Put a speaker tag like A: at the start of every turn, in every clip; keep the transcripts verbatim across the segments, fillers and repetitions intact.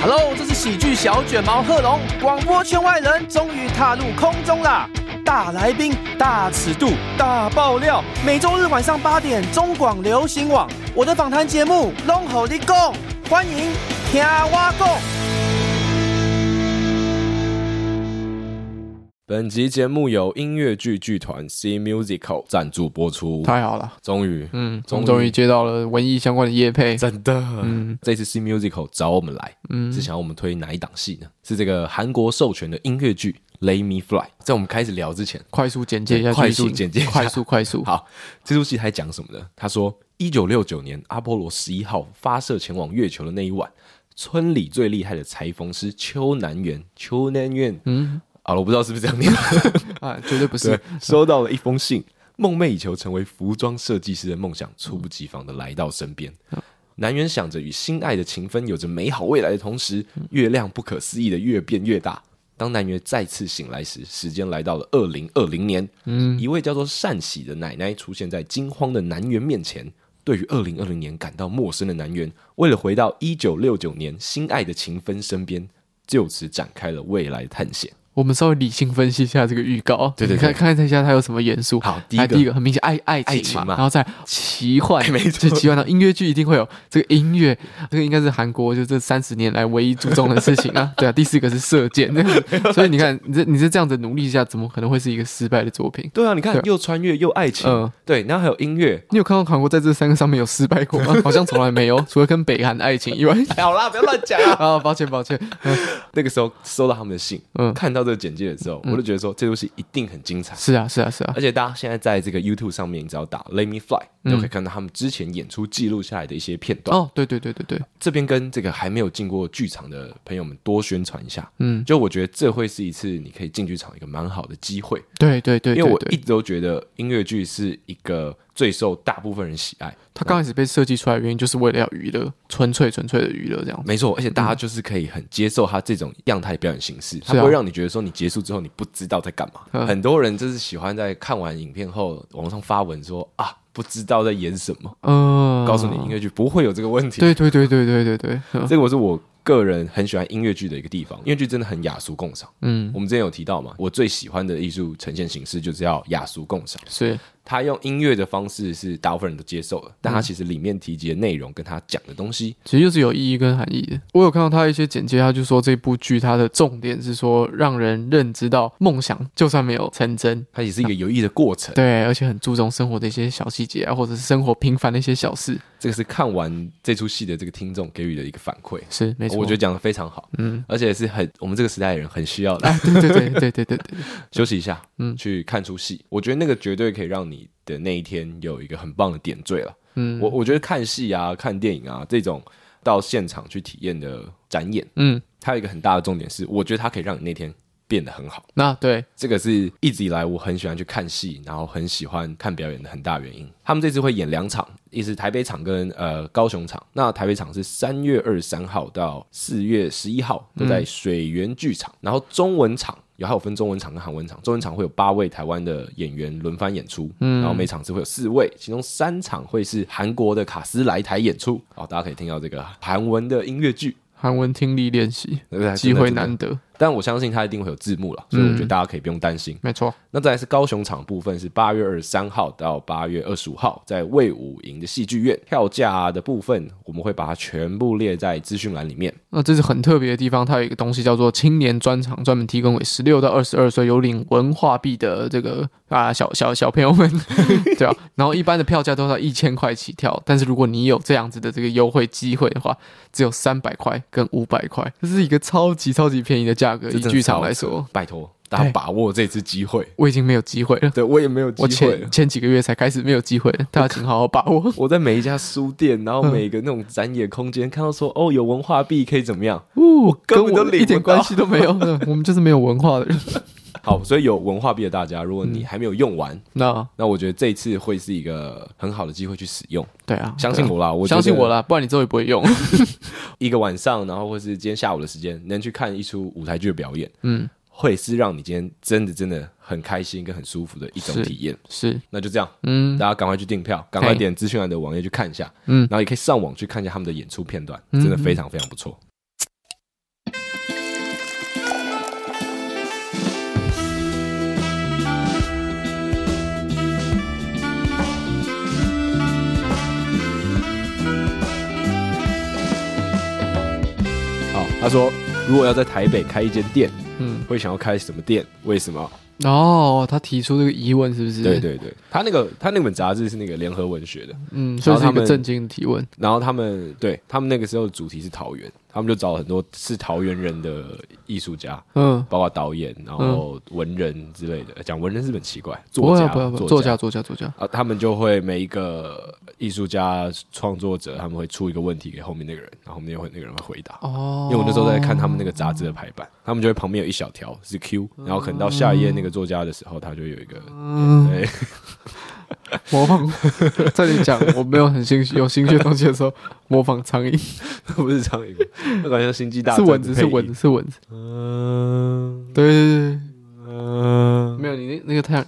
A: Hello， 这是喜剧小卷毛贺龙，广播圈外人终于踏入空中啦！大来宾、大尺度、大爆料，每周日晚上八点，中广流行网，我的访谈节目《拢予你讲》，欢迎听我讲。
B: 本集节目由音乐剧剧团 C Musical 赞助播出。
C: 太好了，
B: 终于，
C: 嗯，终于终于接到了文艺相关的业配，
B: 真的。嗯，这次 C Musical 找我们来，嗯，是想要我们推哪一档戏呢？是这个韩国授权的音乐剧《Let Me Fly》。在我们开始聊之前，
C: 快速简介一下，
B: 快速简介一下，
C: 快速快速。
B: 好，这出戏还讲什么呢？他说，一九六九年阿波罗十一号发射前往月球的那一晚，村里最厉害的裁缝师邱南元，邱南元，嗯。好了，我不知道是不是这样念
C: 啊，绝对不是。
B: 收到了一封信，梦寐以求成为服装设计师的梦想猝不及防的来到身边。嗯、南元想着与心爱的情分有着美好未来的同时，月亮不可思议的越变越大。当南元再次醒来时，时间来到了二零二零年。嗯，一位叫做善喜的奶奶出现在惊慌的南元面前。对于二零二零年感到陌生的南元，为了回到一九六九年心爱的情分身边，就此展开了未来探险。
C: 我们稍微理性分析一下这个预告，
B: 对对对，
C: 看看一下它有什么元素。
B: 好，第一个，
C: 第一个很明显爱爱情嘛，
B: 爱情嘛，
C: 然后再奇幻，
B: 没错，
C: 就奇幻的音乐剧一定会有这个音乐，这个应该是韩国就这三十年来唯一注重的事情啊。对啊，第四个是射箭，所以你看，你这你这这样子努力一下，怎么可能会是一个失败的作品？
B: 对啊，你看又穿越又爱情，嗯，对，然后还有音乐。
C: 你有看到韩国在这三个上面有失败过吗？好像从来没有，除了跟北韩爱情以外。
B: 好啦，不要乱讲啊！
C: 啊，抱歉抱歉。嗯、
B: 那个时候收到他们的信，嗯，看到这个简介的时候。我就觉得说这部戏一定很精彩，
C: 是啊是啊是啊，
B: 而且大家现在在这个 YouTube 上面，你只要打 Let Me Fly，嗯、就可以看到他们之前演出记录下来的一些片段。
C: 哦，对对对对对，
B: 这边跟这个还没有进过剧场的朋友们多宣传一下。嗯，就我觉得这会是一次你可以进剧场一个蛮好的机会。
C: 对对 对, 对, 对, 对，
B: 因为我一直都觉得音乐剧是一个最受大部分人喜爱。
C: 它刚开始被设计出来的原因就是为了要娱乐，纯粹纯粹的娱乐这样子。
B: 没错，而且大家就是可以很接受它这种样态表演形式，它、嗯、不会让你觉得说你结束之后你不知道在干嘛。嗯、很多人就是喜欢在看完影片后网上发文说啊，不知道在演什么。嗯，告诉你音乐剧不会有这个问题。
C: 对对对对对对对，
B: 嗯、这个我是我个人很喜欢音乐剧的一个地方，音乐剧真的很雅俗共赏。嗯，我们之前有提到嘛，我最喜欢的艺术呈现形式就是要雅俗共赏。
C: 是。
B: 他用音乐的方式是大部分人都接受的，但他其实里面提及的内容跟他讲的东西，
C: 其实就是有意义跟含义的。我有看到他一些简介，他就说这部剧它的重点是说让人认知到梦想就算没有成真，
B: 它也是一个有益的过程。
C: 对，而且很注重生活的一些小细节啊，或者是生活平凡的一些小事。
B: 这个是看完这出戏的这个听众给予的一个反馈，
C: 是没错，
B: 我觉得讲得非常好，嗯，而且是很我们这个时代的人很需要的。
C: 哎、对对对对对对 对, 对，
B: 休息一下，嗯，去看出戏，我觉得那个绝对可以让你的那一天有一个很棒的点缀了。嗯，我我觉得看戏啊、看电影啊这种到现场去体验的展演，嗯，它有一个很大的重点是，我觉得它可以让你那天变得很好。
C: 那对，
B: 这个是一直以来我很喜欢去看戏，然后很喜欢看表演的很大原因。他们这次会演两场，一是台北场跟呃高雄场。那台北场是三月二十三号到四月十一号，都在水源剧场。嗯、然后中文场有还有分中文场跟韩文场，中文场会有八位台湾的演员轮番演出，嗯，然后每场次会有四位，其中三场会是韩国的卡斯来台演出。好，大家可以听到这个韩文的音乐剧。
C: 韩文听力练习，机会难得，
B: 但我相信它一定会有字幕啦，所以我觉得大家可以不用担心。
C: 嗯、没错。
B: 那再来是高雄场部分，是八月二十三号到八月二十五号，在卫武营的戏剧院。票价的部分，我们会把它全部列在资讯栏里面。
C: 那这是很特别的地方，它有一个东西叫做青年专场，专门提供给十六到二十二岁有领文化币的这个啊小小小朋友们，对啊。然后一般的票价都要一千块起跳，但是如果你有这样子的这个优惠机会的话，只有三百块跟五百块，这是一个超级超级便宜的价格，以剧场来说，
B: 拜托大家把握这次机会。
C: 我已经没有机会了，
B: 对我也没有机会了，
C: 我前前几个月才开始没有机会了，大家请好好把握。
B: 我在每一家书店，然后每个那种展演空间、嗯、看到说哦有文化币可以怎么样，
C: 哦、我根本都领不到，跟我一点关系都没有，我们就是没有文化的人。
B: 好，所以有文化币的大家，如果你还没有用完，嗯、
C: 那
B: 那我觉得这一次会是一个很好的机会去使用。
C: 对啊，
B: 相信我啦，我
C: 相信我啦，不然你之后也不会用。
B: 一个晚上，然后或是今天下午的时间，能去看一出舞台剧的表演，嗯，会是让你今天真的真的很开心跟很舒服的一种体验。
C: 是，是
B: 那就这样，嗯，大家赶快去订票，赶快点资讯栏的网页去看一下，嗯，然后也可以上网去看一下他们的演出片段，真的非常非常不错。 他说，如果要在台北开一间店，
C: 嗯，
B: 会想要开什么店？为什么？
C: 哦，他提出这个疑问是不是？
B: 对对对，他那个他那本杂志是那个联合文学的，
C: 嗯，所以是一个震惊的提问。
B: 然后他们对他们那个时候的主题是桃园，他们就找很多是桃园人的艺术家，嗯，包括导演，然后文人之类的。讲文人是很奇怪，作家，
C: 不会不会作家，作家，作家
B: 啊，他们就会每一个艺术家创作者，他们会出一个问题给后面那个人，然后后面会那个人会回答。哦，因为我那时候在看他们那个杂志的排版，他们就会旁边有一小条是 Q， 然后可能到下一页那个作家的时候，他就有一个，嗯，对。
C: 模仿，在你讲我没有很兴趣有兴趣的东西的时候，模仿苍蝇，
B: 不是苍蝇，那感觉像星际大战
C: 是蚊子，是蚊子，是蚊子。嗯，对对对，嗯，没有你那那个太阳，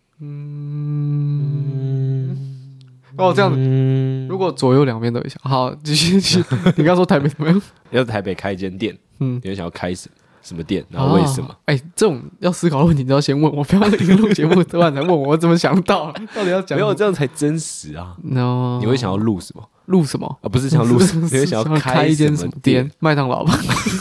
C: 嗯，哦这样子，如果左右两边都一下，好，继续继续。你刚刚说台北怎么样？
B: 要在台北开一间店，嗯，你想要开什么？什么店？然后为什么？
C: 哎、哦欸，这种要思考的问题，你要先问我，不要一个录节目突然才问我，我怎么想到？到底要讲？
B: 没有这样才真实啊
C: ！No，
B: 你会想要录什么？
C: 录什么？
B: 啊，不是想录什么？你会想要
C: 开一间什么店？麦当劳吧。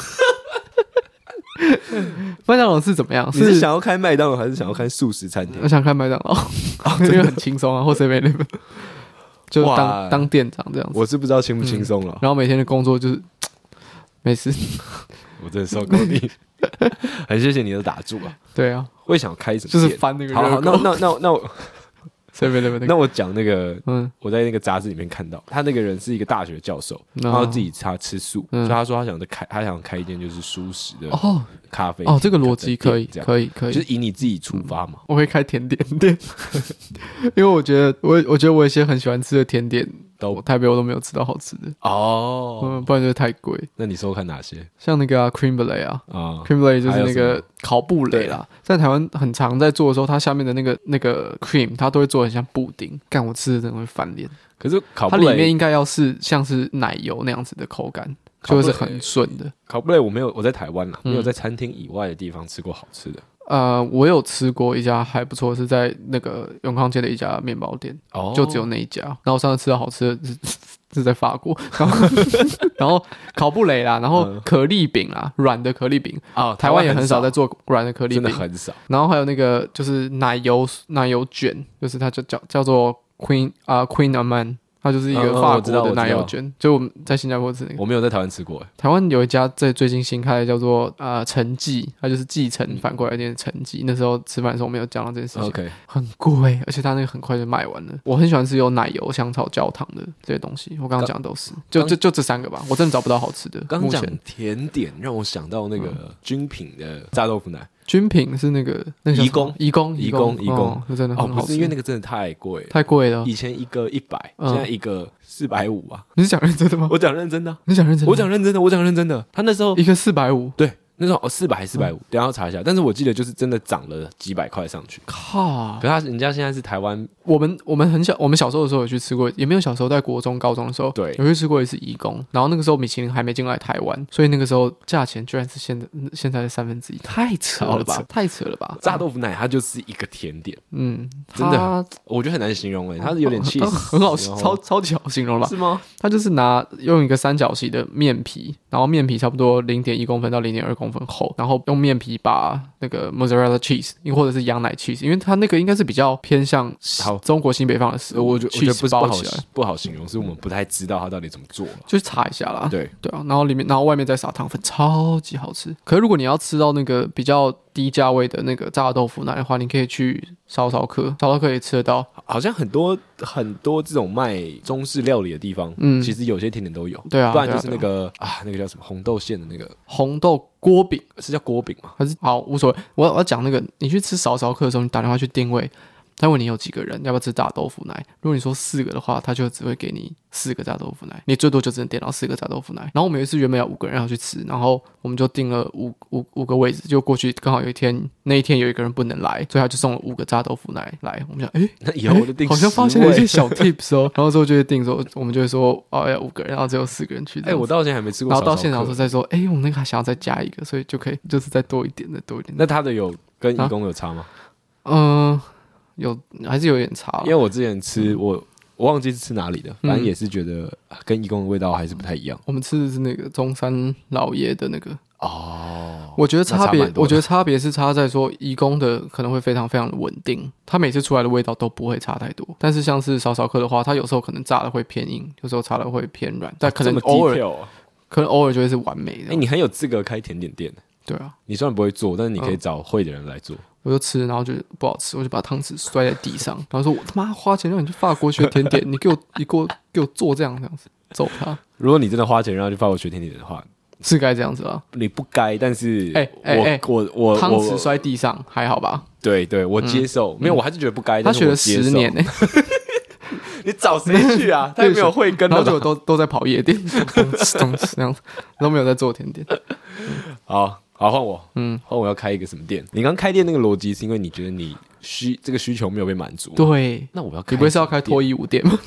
C: 麦当劳是怎么样？
B: 你是想要开麦当劳，还是想要开素食餐厅？
C: 我想开麦当劳，因为很轻松啊，或 seven eleven 就当当店长这样子。
B: 我是不知道轻不轻松了。
C: 然后每天的工作就是没事。
B: 我真的受够你，很谢谢你的打住啊！
C: 对啊，
B: 我也想开什么
C: 就是翻那个热狗。
B: 好好，那那那那我，
C: 那
B: 我讲那个，嗯，我在那个杂志里面看到，他那个人是一个大学教授，然后自己他吃素，所以他说他想开，他想开一间就是素食的哦咖啡
C: 哦，这个逻辑可以，可以，可以，
B: 就是以你自己出发嘛。
C: 我会开甜点店，因为我觉得我我觉得我有一些很喜欢吃的甜点。都台北我都没有吃到好吃的哦，嗯，不然就是太贵。
B: 那你说看哪些？
C: 像那个啊 creme brulee 啊，啊 creme brulee 就是那个烤布蕾啦，在台湾很常在做的时候，它下面的那个那个 cream 它都会做得很像布丁，干我吃的真的会翻脸。
B: 可是烤布
C: 蕾它里面应该要是像是奶油那样子的口感，就是很顺的。
B: 烤布蕾我没有，我在台湾啦，没有在餐厅以外的地方吃过好吃的。
C: 呃，我有吃过一家还不错，是在那个永康街的一家面包店，哦、就只有那一家。然后我上次吃到好吃的是是在法国，然后然后烤布蕾啦，然后可丽饼啦，软的可丽饼啊，台湾也很少在做软的可丽饼，
B: 真的很少。
C: 然后还有那个就是奶油奶油卷，就是它就叫叫做 Queen 啊、uh, Queen Amman。它就是一个法国的奶油卷，嗯、就我们在新加坡吃那个。
B: 我没有在台湾吃过。
C: 台湾有一家在最近新开的，叫做呃陈记，它就是继承反过来念陈记。那时候吃饭的时候我没有讲到这件事情，
B: okay.
C: 很贵，而且它那个很快就卖完了。我很喜欢吃有奶油、香草、焦糖的这些东西，我刚刚讲的都是，就就就这三个吧。我真的找不到好吃的。
B: 刚讲甜点让我想到那个军品的炸豆腐奶。
C: 军品是那个那个
B: 移工，
C: 移工，
B: 移工，移工，
C: 那真的很好吃。
B: 哦，不是因为那个真的太贵，
C: 太贵了。
B: 以前一个一百，现在一个四百五啊。
C: 你是讲认真的吗？
B: 我讲认真的。
C: 你讲认真的？
B: 我讲认真的，我讲认真的。他那时候
C: 一个四百五，
B: 对。那时候哦，四百还是四百五？等一下要查一下。但是我记得就是真的涨了几百块上去。靠！可是他人家现在是台湾，
C: 我们我们很小，我们小时候的时候有去吃过，也没有小时候在国中、高中的时候，
B: 对，
C: 有去吃过一次移工。然后那个时候米其林还没进来台湾，所以那个时候价钱居然是现在现在的三分之一，太扯了吧？太扯了吧？
B: 炸豆腐奶它就是一个甜点，
C: 嗯，
B: 真的，我觉得很难形容诶、欸，它是有点气势，
C: 很好，超超级好形容了，
B: 是吗？
C: 它就是拿用一个三角形的面皮，然后面皮差不多零点一公分到零点二公分厚，然后用面皮把那个 mozzarella cheese 或者是羊奶 cheese， 因为它那个应该是比较偏向中国新北方的食物，
B: 我觉得不
C: 包
B: 起来不好形容，是我们不太知道它到底怎么做，
C: 就是查一下啦。
B: 对
C: 对啊，然后里面然后外面再撒糖粉，超级好吃。可是如果你要吃到那个比较低价位的那个炸豆腐奶的话，你可以去烧烧客，烧烧客也吃得到。
B: 好像很多很多这种卖中式料理的地方，嗯，其实有些甜点都有。
C: 对啊，
B: 不然就是那个 啊, 啊，那个叫什么红豆馅的那个
C: 红豆锅饼，
B: 是叫锅饼吗？
C: 还是好无所谓。我我要讲那个，你去吃烧烧客的时候，你打电话去定位，他问你有几个人，要不要吃炸豆腐奶？如果你说四个的话，他就只会给你四个炸豆腐奶，你最多就只能点到四个炸豆腐奶。然后我们有一次原本要五个人要去吃，然后我们就订了五五五个位置，就过去刚好有一天那一天有一个人不能来，所以他就送了五个炸豆腐奶来。我们想，哎，
B: 那以后我就订、欸，
C: 好像发现了一些小 tips 哦。然后之后就会订说，我们就会说，哦要五个人，然后只有四个人去。
B: 哎、欸，我到现在还没吃过
C: 烧烧客。然后到
B: 现
C: 场的时候再说，哎、欸，我们那个还想要再加一个，所以就可以就是再多一点，再多一点。
B: 那他的有跟义工有差吗？
C: 嗯、啊。呃有还是有点差，
B: 因为我之前吃、嗯、我我忘记是吃哪里的，反正也是觉得跟义工的味道还是不太一样。
C: 我们吃的是那个中山老爷的那个
B: 哦，
C: 我觉得差别，我觉
B: 得
C: 得差别是差在说义工的可能会非常非常的稳定，它每次出来的味道都不会差太多。但是像是烧烧客的话，它有时候可能炸的会偏硬，有时候炸的会偏软，但可能偶尔、
B: 啊、
C: 可能偶尔就会是完美的。
B: 哎、欸，你很有资格开甜点店。
C: 对啊，
B: 你虽然不会做，但是你可以找会的人来做。嗯、
C: 我就吃，然后就不好吃，我就把汤匙摔在地上，然后说：“我他妈花钱让你去法国学甜点，你给我，你给我，给我做这样这样子，揍他！”
B: 如果你真的花钱让他去法国学甜点的话，
C: 是该这样子啊。
B: 你不该，但是
C: 哎哎哎，
B: 我我
C: 汤匙摔地上还好吧？
B: 对对，我接受，嗯、没有，我还是觉得不该。
C: 他学了十年呢、欸。
B: 你找谁去啊？他也没有慧根，
C: 然后就都都在跑夜店，咚哧咚哧这样子，都没有在做甜点。
B: 好，好换我，嗯，换我要开一个什么店？你刚开店那个逻辑是因为你觉得你需这个需求没有被满足。
C: 对，
B: 那我要开，
C: 你不会是要开脱衣舞店吗？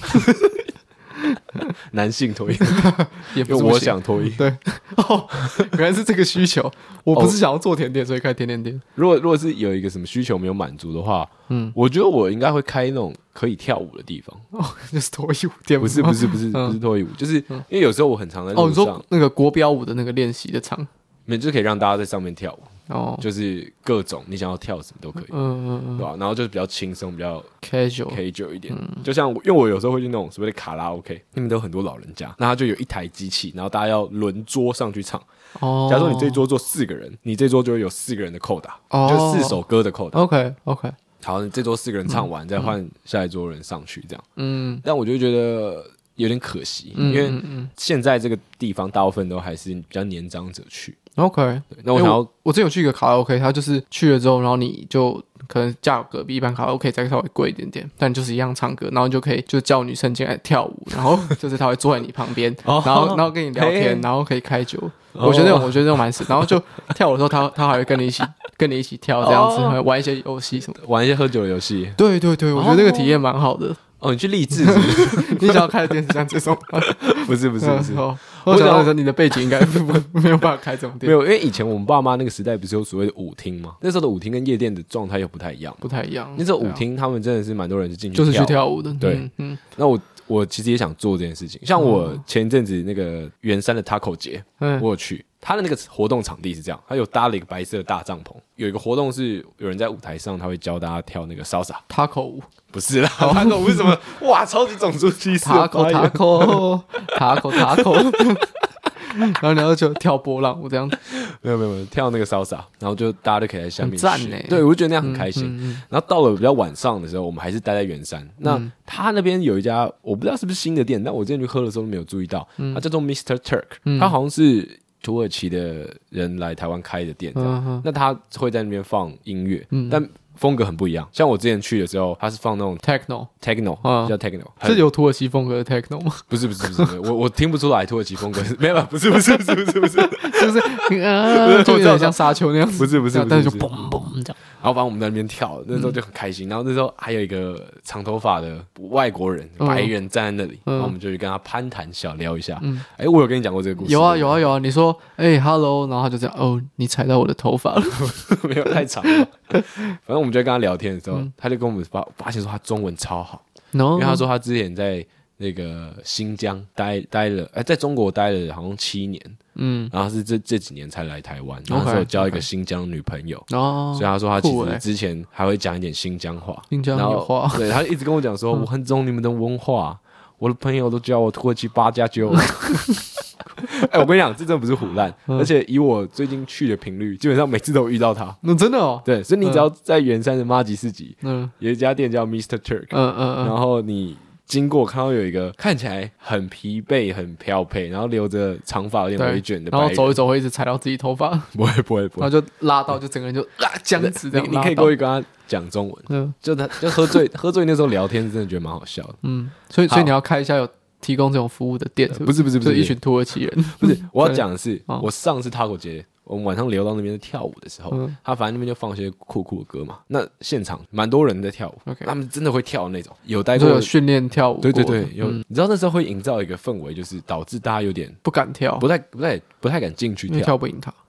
B: 男性脱衣，
C: 也不是
B: 我想脱衣。
C: 对，哦，原来是这个需求。我不是想要做甜点，所以开甜点店。
B: 如果如果是有一个什么需求没有满足的话，嗯，我觉得我应该会开那种可以跳舞的地方。
C: 哦，就是脱衣舞店，
B: 不是不是不是不是脱衣舞，就是因为有时候我很常在路上。哦，
C: 你说那个国标舞的那个练习的场，
B: 没就是可以让大家在上面跳舞。
C: 哦，
B: 就是各种你想要跳什么都可以，嗯嗯嗯，对吧？然后就是比较轻松，比较
C: casual
B: casual 一点。嗯、就像因为我有时候会去那种所谓的卡拉 OK， 那边都有很多老人家，那他就有一台机器，然后大家要轮桌上去唱。哦，假如说你这一桌坐四个人，你这桌就会有四个人的扣打，哦、就四首歌的扣打。
C: OK OK，
B: 好，你这桌四个人唱完，嗯、再换下一桌人上去，这样。嗯，但我就觉得有点可惜，嗯、因为现在这个地方大部分都还是比较年长者去。
C: OK，
B: 对，那我想要，欸、我,
C: 我之前有去一个卡拉 OK， 它就是去了之后，然后你就可能价格比一般卡拉 OK 再稍微贵一点点，但就是一样唱歌，然后你就可以就叫女生进来跳舞，然后就是她会坐在你旁边，然后然后跟你聊天，然后可以开酒。我觉得那种我觉得那种蛮死，然后就跳舞的时候，他他还会跟你一起跟你一起跳这样子，还玩一些游戏什么的，
B: 玩一些喝酒的游戏。
C: 对对对，我觉得这个体验蛮好的。
B: 哦，你去励志是不是？
C: 你想要开的店是像这种？
B: 不是不是不是。
C: 我想说你的背景应该没有办法开这种店。
B: 没有，因为以前我们爸妈那个时代不是有所谓的舞厅吗？那时候的舞厅跟夜店的状态又不太一样，
C: 不太一样。
B: 那时候舞厅他们真的是蛮多人就进去
C: 就是去跳舞的。
B: 对，嗯，嗯那我我其实也想做这件事情。像我前一阵子那个圆山的 Taco 节，嗯，我有去。他的那个活动场地是这样，他有搭了一个白色的大帐篷，有一个活动是有人在舞台上，他会教大家跳那个 salsa
C: taco 舞，
B: 不是啦 ，taco 舞是什么？哇，超级种族歧视
C: ，taco taco taco taco， 然后你要就跳波浪舞这样子，
B: 没有没有没有跳那个 salsa， 然后就大家都可以在下面
C: 赞呢，
B: 对我就觉得那样很开心。嗯嗯嗯、然后到了比较晚上的时候，我们还是待在圆山。那、嗯、他那边有一家我不知道是不是新的店，但我之前去喝的时候没有注意到，嗯、它叫做 mister Turk，、嗯、它好像是土耳其的人来台湾开的店这样，嗯、那他会在那边放音乐，嗯、但风格很不一样。像我之前去的时候，他是放那种
C: techno
B: techno，、嗯、叫 techno，
C: 是有土耳其风格的 techno 吗？
B: 不是不是不是，我我听不出来土耳其风格，没有，不是不是不是不是不是，
C: 就是呃，就有点像沙丘那样子，
B: 不是不是，
C: 但是就嘣嘣这样。
B: 然后反正我们在那边跳，那时候就很开心。然后那时候还有一个长头发的外国人，白人站在那里，然后我们就去跟他攀谈小聊一下。哎，我有跟你讲过这个故事。
C: 有啊有啊有啊，你说哎 hello， 然后他就这样哦，你踩到我的头发了，
B: 没有太长了。反正我们就在跟他聊天的时候，他就跟我们发发现说他中文超好，因为他说他之前在那个新疆待待了，哎，在中国待了好像七年。嗯，然后是这这几年才来台湾，然后是有交一个新疆女朋友，哦，所以他说他其实之前还会讲一点新疆话，
C: 新疆话，
B: 对他一直跟我讲说，我很懂你们的文化，我的朋友都叫我土耳其八加九。哎，我跟你讲，这真的不是唬烂，而且以我最近去的频率，基本上每次都遇到他。
C: 那真的哦，
B: 对，所以你只要在圆山的麻吉市集，嗯，有一家店叫 mister Turk， 嗯嗯嗯，然后你经过看到有一个看起来很疲惫、很飘配，然后留着长发、有点微卷的白人，
C: 然后走一走会一直踩到自己头发，
B: 不会不会不会，
C: 然后就拉到就整个人就啊僵直这样。
B: 你你可以过去跟他讲中文，嗯，就他就喝醉喝醉那时候聊天，真的觉得蛮好笑的，嗯，
C: 所以所以你要开一下有提供这种服务的店，
B: 不是不是不是，
C: 就一群土耳其人，
B: 不是我要讲的是，我上次塔口节。我们晚上聊到那边跳舞的时候，嗯、他反正那边就放一些酷酷的歌嘛。那现场蛮多人在跳舞， okay. 他们真的会跳的那种，有待过
C: 有训练跳舞，
B: 对对对，有、嗯。你知道那时候会营造一个氛围，就是导致大家有点
C: 不敢跳，
B: 不太不太不太敢进去跳，
C: 跳不赢他。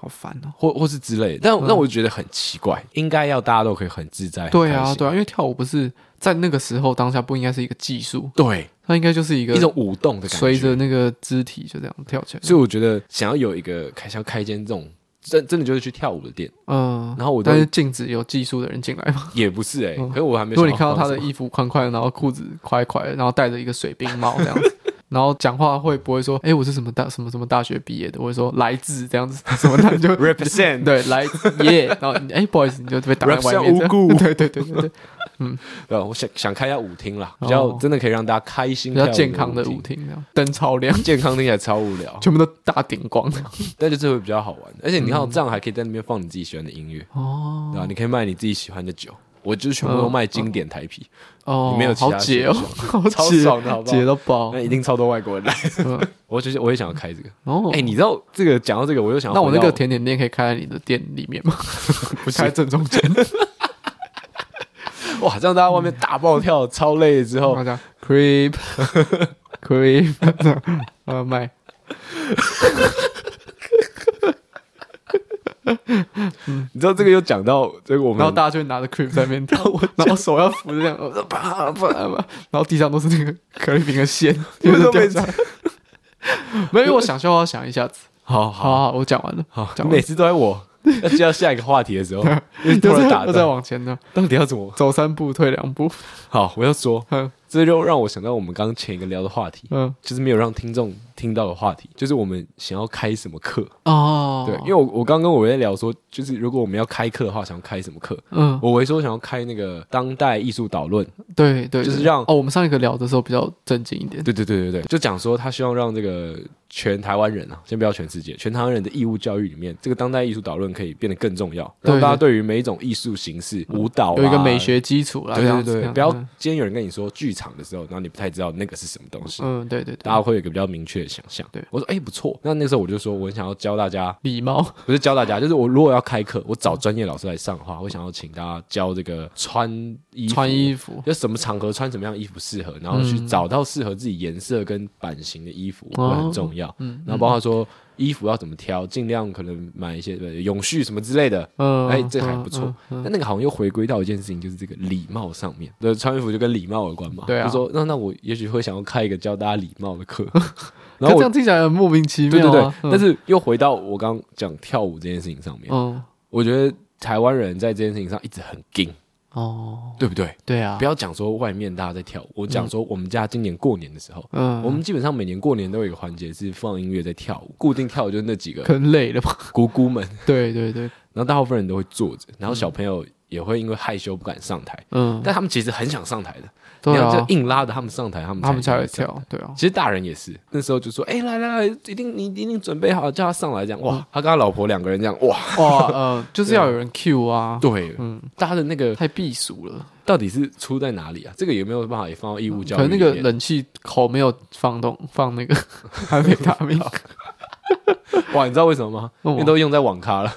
C: 好烦哦。
B: 或或是之类的，但、嗯、但我就觉得很奇怪，应该要大家都可以很自在。
C: 对啊，对啊，因为跳舞不是在那个时候当下不应该是一个技术，
B: 对，
C: 它应该就是一个
B: 一种舞动的感觉，
C: 随着那个肢体就这样跳起来。
B: 所以我觉得想要有一个开想要开一间这种真真的就是去跳舞的店，
C: 嗯，
B: 然后我
C: 但是禁止有技术的人进来嘛？
B: 也不是哎、欸嗯，可是我还没。
C: 如果你看到他的衣服宽宽，然后裤子快快，然后戴着一个水兵帽这样子。然后讲话会不会说，哎，我是什么大什么什么大学毕业的？我会说来自这样子，什么他就
B: represent
C: 对来自耶， yeah, 然后哎不好意思，你就被挡在外面。
B: 无辜，
C: 对对对对对，嗯，
B: 对，我想想开一下舞厅啦，比较真的可以让大家开心，
C: 比较健康的舞厅，灯超亮，
B: 健康听起来超无聊，
C: 全部都大顶光，
B: 但就是会比较好玩，而且你看这样还可以在那边放你自己喜欢的音乐哦，对吧？你可以卖你自己喜欢的酒。我就是全部都卖经典台啤
C: 哦，
B: 你没有其他
C: 好解哦，好
B: 超爽的，好不好？
C: 解到爆，
B: 那一定超多外国人来。嗯、我就是我也想要开这个哦。哎、欸，你知道这个讲到这个，我又想要
C: 那我那个甜点店可以开在你的店里面吗？不是，开正中间。
B: 哇，这样大家外面大爆跳，超累了之后
C: ，creep creep， 呃卖。
B: 嗯、你知道这个又讲到这个我们，
C: 然后大家就会拿着 creep 在那边跳，然后手要扶着这样，啪啪啪，然后地上都是那个可丽饼的馅，就是掉下来。没有，因为我想笑话想一下子。
B: 好
C: 好好，我讲完了。
B: 好，你每次都在我要接到下一个话题的时候，突然打
C: 断，再往前呢，
B: 到底要怎么
C: 走三步退两步？
B: 好，我要说，这就让我想到我们刚刚前一个聊的话题，嗯，就是没有让听众听到的话题，就是我们想要开什么课哦。对，因为我我刚跟我在聊说，就是如果我们要开课的话，想要开什么课？嗯，我为说想要开那个当代艺术导论，
C: 对对，
B: 就是让
C: 哦，我们上一个聊的时候比较正经一点，
B: 对对对对对，就讲说他希望让这个全台湾人啊，先不要全世界，全台湾人的义务教育里面，这个当代艺术导论可以变得更重要，让大家对于每一种艺术形式、舞蹈、啊、
C: 有一个美学基础啦。
B: 对对对，不要今天有人跟你说剧场的时候，然后你不太知道那个是什么东西。
C: 嗯，对对对，
B: 大家会有一个比较明确的想象。对，我说哎、欸、不错，那那时候我就说我很想要教大家
C: 礼貌，
B: 不是教大家，就是我如果要开课，我找专业老师来上的话，我想要请大家教这个穿衣服，
C: 穿衣服，
B: 就什么场合穿什么样的衣服适合，然后去找到适合自己颜色跟版型的衣服、嗯、会很重要。嗯，然后包括说衣服要怎么挑，尽量可能买一些永续什么之类的。嗯，哎、欸，这还不错。那、嗯嗯、那个好像又回归到一件事情，就是这个礼貌上面。对，穿衣服就跟礼貌有关嘛。对啊，就说那那我也许会想要开一个教大家礼貌的课。
C: 然后这样听起来很莫名其妙、啊。
B: 对对对，
C: 嗯、
B: 但是又回到我刚刚讲跳舞这件事情上面。嗯，我觉得台湾人在这件事情上一直很硬。哦，对不对？
C: 对啊，
B: 不要讲说外面大家在跳舞，我讲说我们家今年过年的时候，嗯，我们基本上每年过年都有一个环节是放音乐在跳舞，固定跳舞就是那几个，
C: 可能累了吧，
B: 姑姑们，
C: 对对对，
B: 然后大部分人都会坐着，然后小朋友也会因为害羞不敢上台，嗯，但他们其实很想上台的。对啊，就硬拉着他们上台，他们
C: 他们才会跳。对啊，
B: 其实大人也是，那时候就说：“哎、欸，来来来，一定你一定准备好，叫他上来。”这样哇，嗯、他跟他老婆两个人这样哇
C: 哇呃，就是要有人 cue 啊。
B: 对，嗯，大家的那个
C: 太避暑了，
B: 到底是出在哪里啊？这个有没有办法也放到义务教育？
C: 可能那个冷气口没有放动，放那个安非他命。
B: 哇，你知道为什么吗？因为都用在网咖了。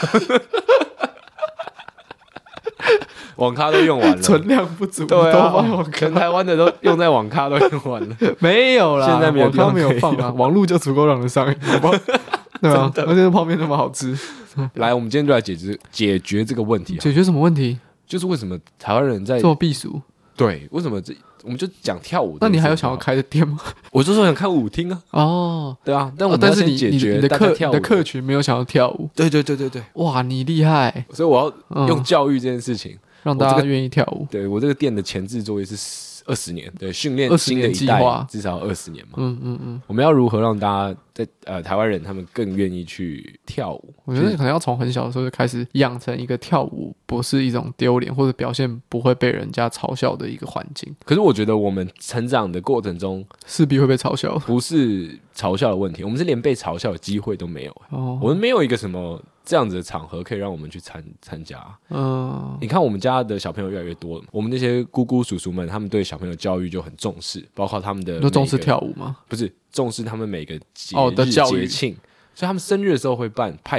B: 网咖都用完了，
C: 存量不足，
B: 对啊，全台湾的都用在网咖都用完了，
C: 没有啦，
B: 现在没有
C: 网咖没有放啊，网路就足够让人上，好不好？对啊，而且泡面那么好吃。
B: 来，我们今天就来解决解决这个问题。
C: 解决什么问题？
B: 就是为什么台湾人在
C: 这么避暑？
B: 对，为什么这我们就讲跳舞？
C: 那你还有想要开的店吗？
B: 我就说想开舞厅啊。哦，对啊，但我们要先解决
C: 你的客你的客群没有想要跳舞。
B: 对对对对对，
C: 哇，你厉害！
B: 所以我要用教育这件事情。
C: 让大家愿意跳舞。
B: 我、这个、对我这个店的前置作业是二十年，对，训练新的一代至少二十年嘛。嗯嗯嗯，我们要如何让大家在呃台湾人他们更愿意去跳舞？
C: 我觉得可能要从很小的时候就开始养成一个跳舞不是一种丢脸或者表现不会被人家嘲笑的一个环境。
B: 可是我觉得我们成长的过程中
C: 势必会被嘲笑，
B: 不是嘲笑的问题，我们是连被嘲笑的机会都没有、欸。哦，我们没有一个什么。这样子的场合可以让我们去参参加。嗯，你看我们家的小朋友越来越多了，我们那些姑姑叔叔们，他们对小朋友教育就很重视，包括他们的
C: 都重视跳舞吗？
B: 不是，重视他们每个节
C: 日、哦、的教育
B: 节庆，所以他们生日的时候会办派对。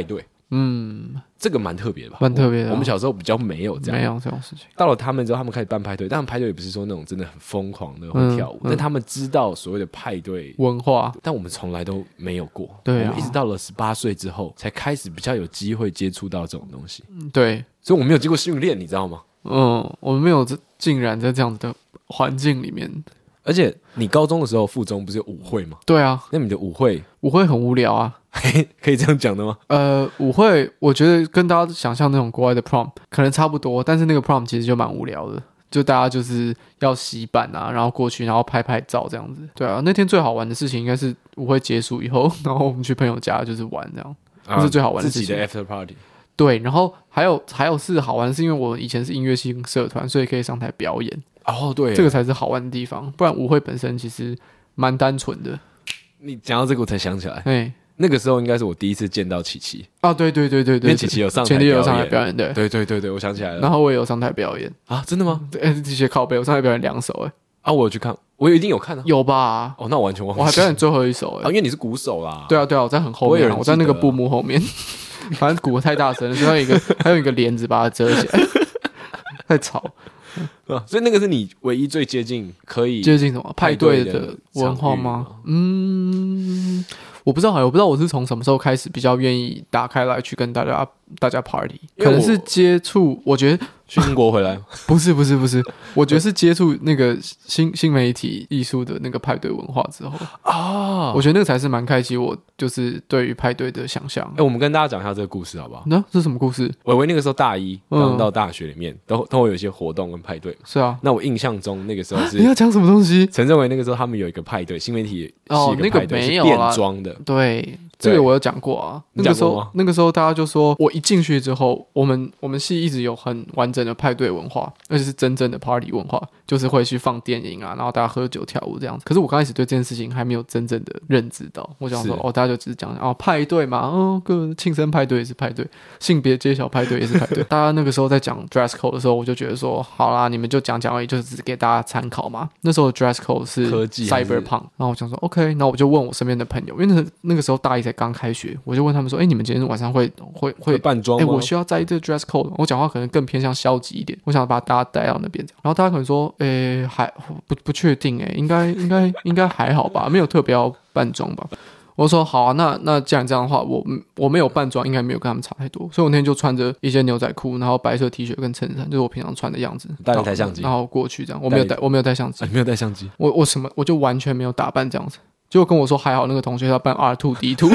C: 嗯，
B: 这个蛮特别的吧？
C: 蛮特别的、
B: 我。我们小时候比较没有这样，
C: 没有这种事情。
B: 到了他们之后，他们开始办派对，但他们派对也不是说那种真的很疯狂的会跳舞，
C: 嗯嗯
B: 但他们知道所谓的派对
C: 文化，
B: 但我们从来都没有过。
C: 对啊
B: 我们一直到了十八岁之后，才开始比较有机会接触到这种东西。
C: 对，
B: 所以我没有经过训练，你知道吗？
C: 嗯，我们没有这竟然在这样子的环境里面。
B: 而且你高中的时候，附中不是有舞会吗？
C: 对啊，
B: 那你的舞会
C: 舞会很无聊啊。
B: 可以这样讲的吗？
C: 呃，舞会我觉得跟大家想象那种国外的 prom 可能差不多，但是那个 prom 其实就蛮无聊的，就大家就是要洗版啊，然后过去，然后拍拍照这样子。对啊，那天最好玩的事情应该是舞会结束以后，然后我们去朋友家就是玩这样，这、啊、是最好玩的事情。
B: 自己的 after party。
C: 对，然后还有还有是好玩的是，因为我以前是音乐系社团，所以可以上台表演。
B: 哦，对，
C: 这个才是好玩的地方，不然舞会本身其实蛮单纯的。
B: 你讲到这个，我才想起来，
C: 哎，
B: 那个时候应该是我第一次见到琪琪。
C: 啊，对对对对对，
B: 因为琪琪有上台
C: 前
B: 表演，
C: 有上台表演，对
B: 对对对对，我想起来了。
C: 然后我也有上台表演
B: 啊，真的吗？
C: 对，这些靠背，我上台表演两首，哎，
B: 啊，我有去看，我一定有看啊，
C: 有吧？
B: 哦，那我完全忘记，
C: 我还表演最后一首，哎，
B: 啊，因为你是鼓手啦。
C: 对啊对啊，我在很后面、啊，我在那个布幕后面，反正鼓太大声了，所以还有一个还有一个帘子把它遮起来，太吵。
B: 啊，所以那个是你唯一最接近可以
C: 接近什么派对的文化吗？
B: 吗
C: 嗯，我不知道，我不知道我是从什么时候开始比较愿意打开来去跟大家大家 party， 可能是接触，我觉得
B: 去英国回来
C: 不是不是不是，我觉得是接触那个新新媒体艺术的那个派对文化之后
B: 啊，
C: 我觉得那个才是蛮开启我就是对于派对的想象。
B: 哎、欸，我们跟大家讲一下这个故事好不好？
C: 那是什么故事？
B: 伟伟那个时候大一刚到大学里面，嗯、都都会有一些活动跟派对。
C: 是啊，
B: 那我印象中那个时候是
C: 你要讲什么东西？
B: 陈正伟那个时候他们有一个派对，新媒体
C: 哦，那个没有
B: 变装的，
C: 对。这个我有讲过啊，那个时候那个时候大家就说，我一进去之后，我们我们系一直有很完整的派对文化，而且是真正的 party 文化，就是会去放电影啊，然后大家喝酒跳舞这样子。可是我刚开始对这件事情还没有真正的认知到，我想说哦，大家就只是讲哦派对嘛，哦个庆生派对也是派对，性别揭晓派对也是派对。大家那个时候在讲 dress code 的时候，我就觉得说，好啦，你们就讲讲而已，就只是给大家参考嘛。那时候的 dress code 是 cyberpunk， 然后我想说 OK， 然后我就问我身边的朋友，因为那那个时候大一才刚开学，我就问他们说，哎、欸，你们今天晚上会会会
B: 扮装吗？
C: 哎、欸，我需要在意这个 dress code， 我讲话可能更偏向消极一点，我想把大家带到那边，然后大家可能说，哎、欸，还不不确定、欸，哎，应该应该应该还好吧，没有特别要扮装吧。我说好啊，那那既然这样的话，我我没有扮装，应该没有跟他们差太多，所以我那天就穿着一些牛仔裤，然后白色 T 恤跟衬衫，就是我平常穿的样子，
B: 带了台相机，
C: 然后过去这样，我没有带，我没有带相机，
B: 啊、没有带相机，
C: 我我什么我就完全没有打扮这样子，结果跟我说还好，那个同学他扮 R 二 D 二。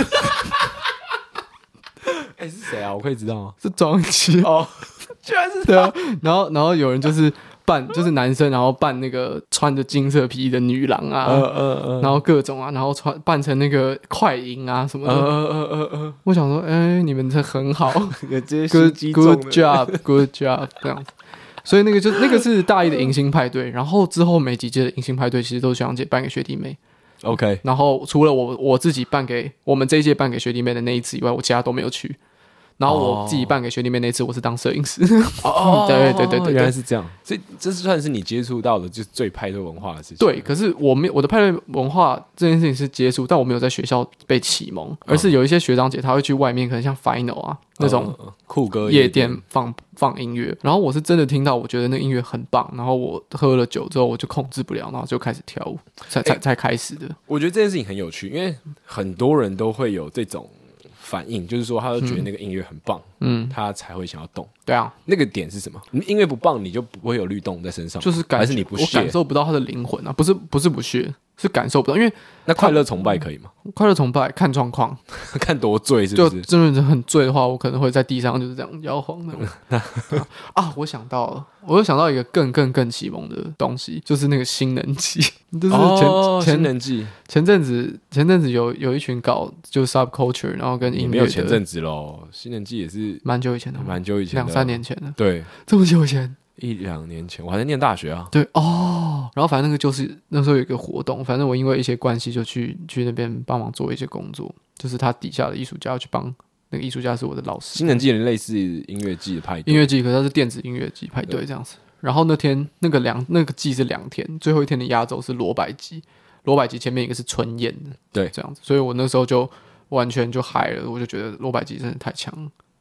B: 哎、欸，是谁啊？我可以知道吗？
C: 是庄基
B: 哦，居然是
C: 对啊。然后，然后有人就是扮，就是男生，然后扮那个穿着金色皮衣的女郎啊，
B: 呃呃呃，
C: 然后各种啊，然后穿扮成那个快银啊什么的，
B: 呃呃呃呃。
C: 我想说，哎、欸，你们这很好
B: ，good
C: good job，good job 这样子。所以那个就那个是大一的迎新派对，然后之后每几届的迎新派对其实都是学长姐办给学弟妹。
B: OK，
C: 然后除了我我自己办给我们这一届办给学弟妹的那一次以外，我其他都没有去。然后我自己办给学弟妹那次，我是当摄影师。
B: 哦，
C: 对对对对，
B: 原来是这样。所以这算是你接触到的，就是最派对文化的事情。
C: 对，可是我没我的派对文化这件事情是接触，但我没有在学校被启蒙，而是有一些学长姐他会去外面，可能像 Final 啊那种
B: 酷哥
C: 夜店放放音乐，然后我是真的听到，我觉得那个音乐很棒，然后我喝了酒之后我就控制不了，然后就开始跳舞，才才才开始的。
B: 我觉得这件事情很有趣，因为很多人都会有这种反应，就是说他就觉得那个音乐很棒，嗯，他才会想要动。
C: 对啊，
B: 那个点是什么？你音乐不棒，你就不会有律动在身上，
C: 就是感
B: 还是你不屑，
C: 我感受不到他的灵魂啊，不是不是不屑，是感受不到。因为
B: 那快乐崇拜可以吗？
C: 快乐崇拜看状况，
B: 看多醉是不是？
C: 就真的很醉的话，我可能会在地上就是这样摇晃那种。啊，我想到了，我又想到一个更更更启蒙的东西，就是那个新能记，就是前、
B: 哦、
C: 前
B: 新能记。
C: 前阵子前阵子有有一群搞就是 subculture， 然后跟音乐的，
B: 没有前阵子咯，新能记也是
C: 蛮久以前的，
B: 蛮久以前的，
C: 两三年前的，
B: 对，
C: 这么久以前。
B: 一两年前，我还在念大学啊。
C: 对哦，然后反正那个就是那时候有一个活动，反正我因为一些关系就去去那边帮忙做一些工作，就是他底下的艺术家要去帮那个艺术家是我的老师。
B: 新能记类似音乐季的派对，
C: 音乐季，可是它是电子音乐季派对这样子。然后那天那个两那个季是两天，最后一天的压轴是罗百吉，罗百吉前面一个是春燕的，
B: 对，
C: 这样子。所以我那时候就完全就嗨了，我就觉得罗百吉真的太强了。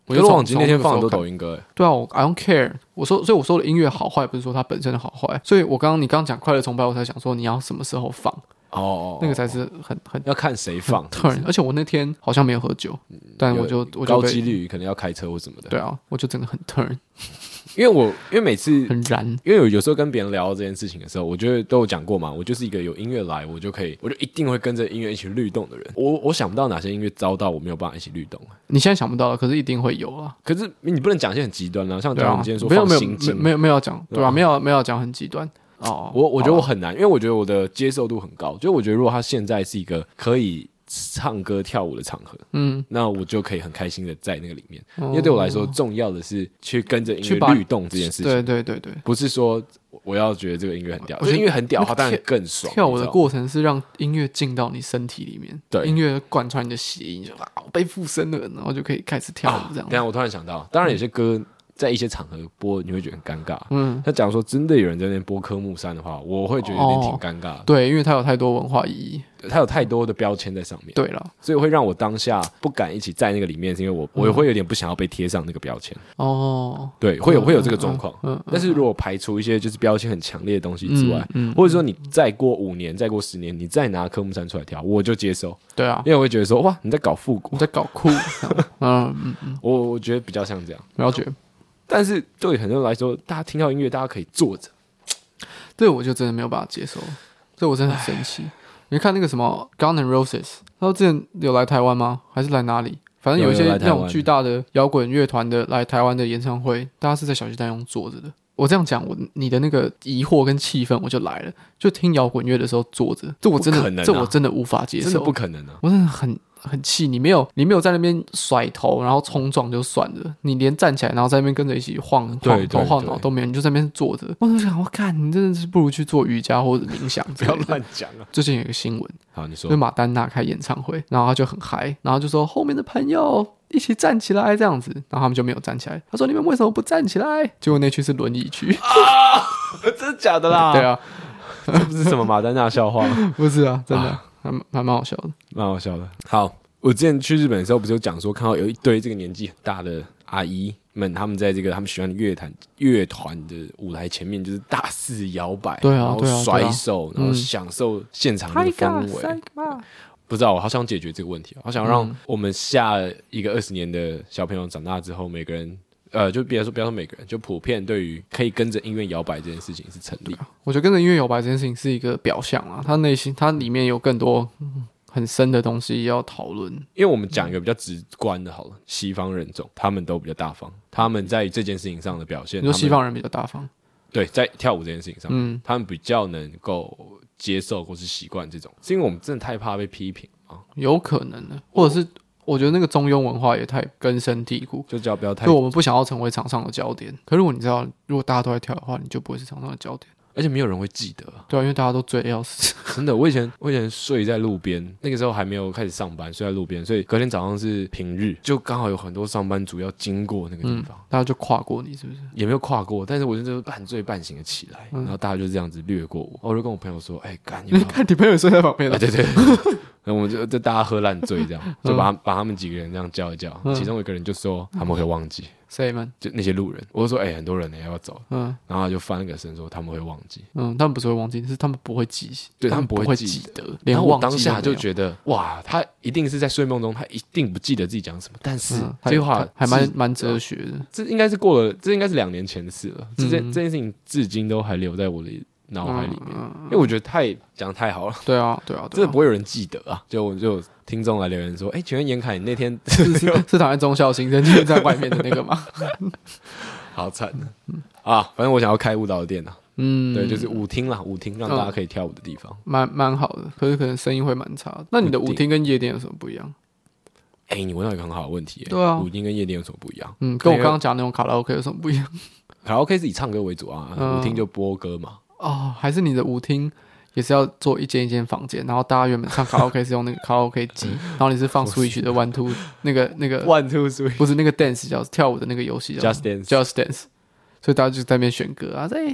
C: 我就
B: 可是网金那天放很多抖音歌，哎，
C: 对啊，我 I don't care。我说，所以我说的音乐好坏不是说它本身的好坏，所以我刚刚你刚刚讲快乐崇拜，我才想说你要什么时候放。哦，那个才是很很
B: 要看谁放
C: turn， 而且我那天好像没有喝酒，嗯、但我就我就
B: 高几率可能要开车或什么的。
C: 对啊，我就真的很 turn，
B: 因为我因为每次
C: 很燃，
B: 因为有有时候跟别人聊这件事情的时候，我觉得都有讲过嘛，我就是一个有音乐来，我就可以，我就一定会跟着音乐一起律动的人。我我想不到哪些音乐糟到我没有办法一起律动。
C: 你现在想不到了，可是一定会有啊。
B: 可是你不能讲一些很极端啦，像我们今天说放心经，
C: 没有没有讲，对吧、啊？没有没有讲很极端。哦，
B: 我我觉得我很难，因为我觉得我的接受度很高，就我觉得如果他现在是一个可以唱歌跳舞的场合，嗯，那我就可以很开心的在那个里面，哦、因为对我来说重要的是去跟着音乐律动这件事情，
C: 对对对对，
B: 不是说我要觉得这个音乐很屌，我觉得音乐很屌，它当然更爽。
C: 跳舞的过程是让音乐进到你身体里面，
B: 对，
C: 音乐贯穿你的血液，就啊，我被附身了，然后就可以开始跳舞这样。
B: 等一下我突然想到，当然有些歌。在一些场合播，你会觉得很尴尬。嗯，他假如说真的有人在那边播科目三的话，我会觉得有点挺尴尬的、哦。
C: 对，因为它有太多文化意义，
B: 它有太多的标签在上面。
C: 对了，
B: 所以会让我当下不敢一起在那个里面，是因为我、嗯、我会有点不想要被贴上那个标签。哦，对，会有会有这个状况。嗯，嗯但是如果排除一些就是标签很强烈的东西之外，嗯，嗯或者说你再过五年、再过十年，你再拿科目三出来跳，我就接受。
C: 对啊，
B: 因为我会觉得说，哇，你在搞复古，
C: 你在搞酷。嗯嗯嗯，
B: 我我觉得比较像这样，
C: 了解。
B: 但是对很多人来说，大家听到音乐，大家可以坐着，
C: 对我就真的没有办法接受，所以我真的很生气。你看那个什么 Guns N' Roses， 他之前有来台湾吗？还是来哪里？反正有一些那种巨大的摇滚乐团的来台湾的演唱会，大家是在小巨蛋用坐着的。我这样讲，我你的那个疑惑跟气氛我就来了。就听摇滚乐的时候坐着，这我真的、啊，这我真的无法接受，
B: 真的不可能啊！
C: 我真的很。很气，你没有，你没有在那边甩头，然后冲撞就算了，你连站起来，然后在那边跟着一起晃晃头晃脑都没有，你就在那边坐着。我就想，我看你真的是不如去做瑜伽或者冥想。
B: 不要乱讲啊！最
C: 近有一个新闻，
B: 好，你说，
C: 就马丹娜开演唱会，然后他就很嗨，然后就说后面的朋友一起站起来这样子，然后他们就没有站起来。他说你们为什么不站起来？结果那区是轮椅区
B: 啊！真的假的啦？
C: 对啊，
B: 这不是什么马丹娜笑话吗？
C: 不是啊，真的。啊还蛮蛮好笑的，
B: 蛮好笑的。好，我之前去日本的时候，不是有讲说看到有一堆这个年纪很大的阿姨们，他们在这个他们喜欢的乐团乐团的舞台前面，就是大肆摇摆，
C: 对啊，
B: 然后甩手，然后享受现场的氛围。嗯、不知道，我好想解决这个问题，好想让我们下一个二十年的小朋友长大之后，每个人。呃，就别说不要说每个人，就普遍对于可以跟着音乐摇摆这件事情是成立。
C: 我觉得跟着音乐摇摆这件事情是一个表象啊，它内心它里面有更多、嗯、很深的东西要讨论。
B: 因为我们讲一个比较直观的，好了，西方人种他们都比较大方，他们在这件事情上的表现，
C: 你说西方人比较大方，
B: 对，在跳舞这件事情上，嗯，他们比较能够接受或是习惯这种，是因为我们真的太怕被批评啊，
C: 有可能的，或者是。我觉得那个中庸文化也太根深蒂固，
B: 就叫不要太。
C: 就我们不想要成为场上的焦点。可是如果你知道，如果大家都在跳的话，你就不会是场上的焦点，
B: 而且没有人会记得。
C: 对啊，因为大家都醉得要死。
B: 真的，我以前我以前睡在路边，那个时候还没有开始上班，睡在路边，所以隔天早上是平日，就刚好有很多上班族要经过那个地方，
C: 嗯、大家就跨过你，是不是？
B: 也没有跨过，但是我就是半醉半醒的起来，嗯、然后大家就这样子掠过我，我就跟我朋友说：“哎、欸，干，你
C: 看你朋友睡在旁边了。”
B: 对对。然后我们就就大家喝烂醉，这样就把他、嗯、把他们几个人这样叫一叫，嗯、其中一个人就说他们会忘记，
C: 谁们？
B: 就那些路人。我就说哎、欸，很多人呢要不要走？嗯，然后他就翻那个身说他们会忘记，
C: 嗯，他们不是会忘记，是他们不会记，
B: 对他们不会
C: 记得。
B: 然后我当下就觉得哇，他一定是在睡梦中，他一定不记得自己讲什么。但是、嗯、这句话
C: 还蛮蛮哲学的，
B: 这应该是过了，这应该是两年前的事了。这件、嗯、这件事情至今都还留在我的脑海里面，嗯嗯、因为我觉得太讲得太好了。
C: 对啊，对啊，
B: 真的不会有人记得啊！就我就听众来留言说：“哎、欸，请问严凯，你那天
C: 是是是躺在中校新生就是在外面的那个吗？”
B: 好惨啊！嗯、啊，反正我想要开舞蹈店啊。嗯，对，就是舞厅啦，舞厅让大家可以跳舞的地方，
C: 蛮蛮好的。可是可能声音会蛮差的。那你的舞厅跟夜店有什么不一样？
B: 哎、欸，你问到一个很好的问题、欸。
C: 对啊，
B: 舞厅跟夜店有什么不一样？
C: 嗯，跟我刚刚讲那种卡拉 OK 有什么不一样？
B: 卡拉 OK 是以唱歌为主啊，嗯、舞厅就播歌嘛。
C: 哦，还是你的舞厅也是要做一间一间房间，然后大家原本唱卡拉 OK 是用那个卡拉 OK 机，然后你是放 Switch 的 One Two 那个那个
B: One Two Switch
C: 不是那个 Dance 叫跳舞的那个游戏叫
B: Just Dance
C: Just Dance， 所以大家就在那边选歌啊，哎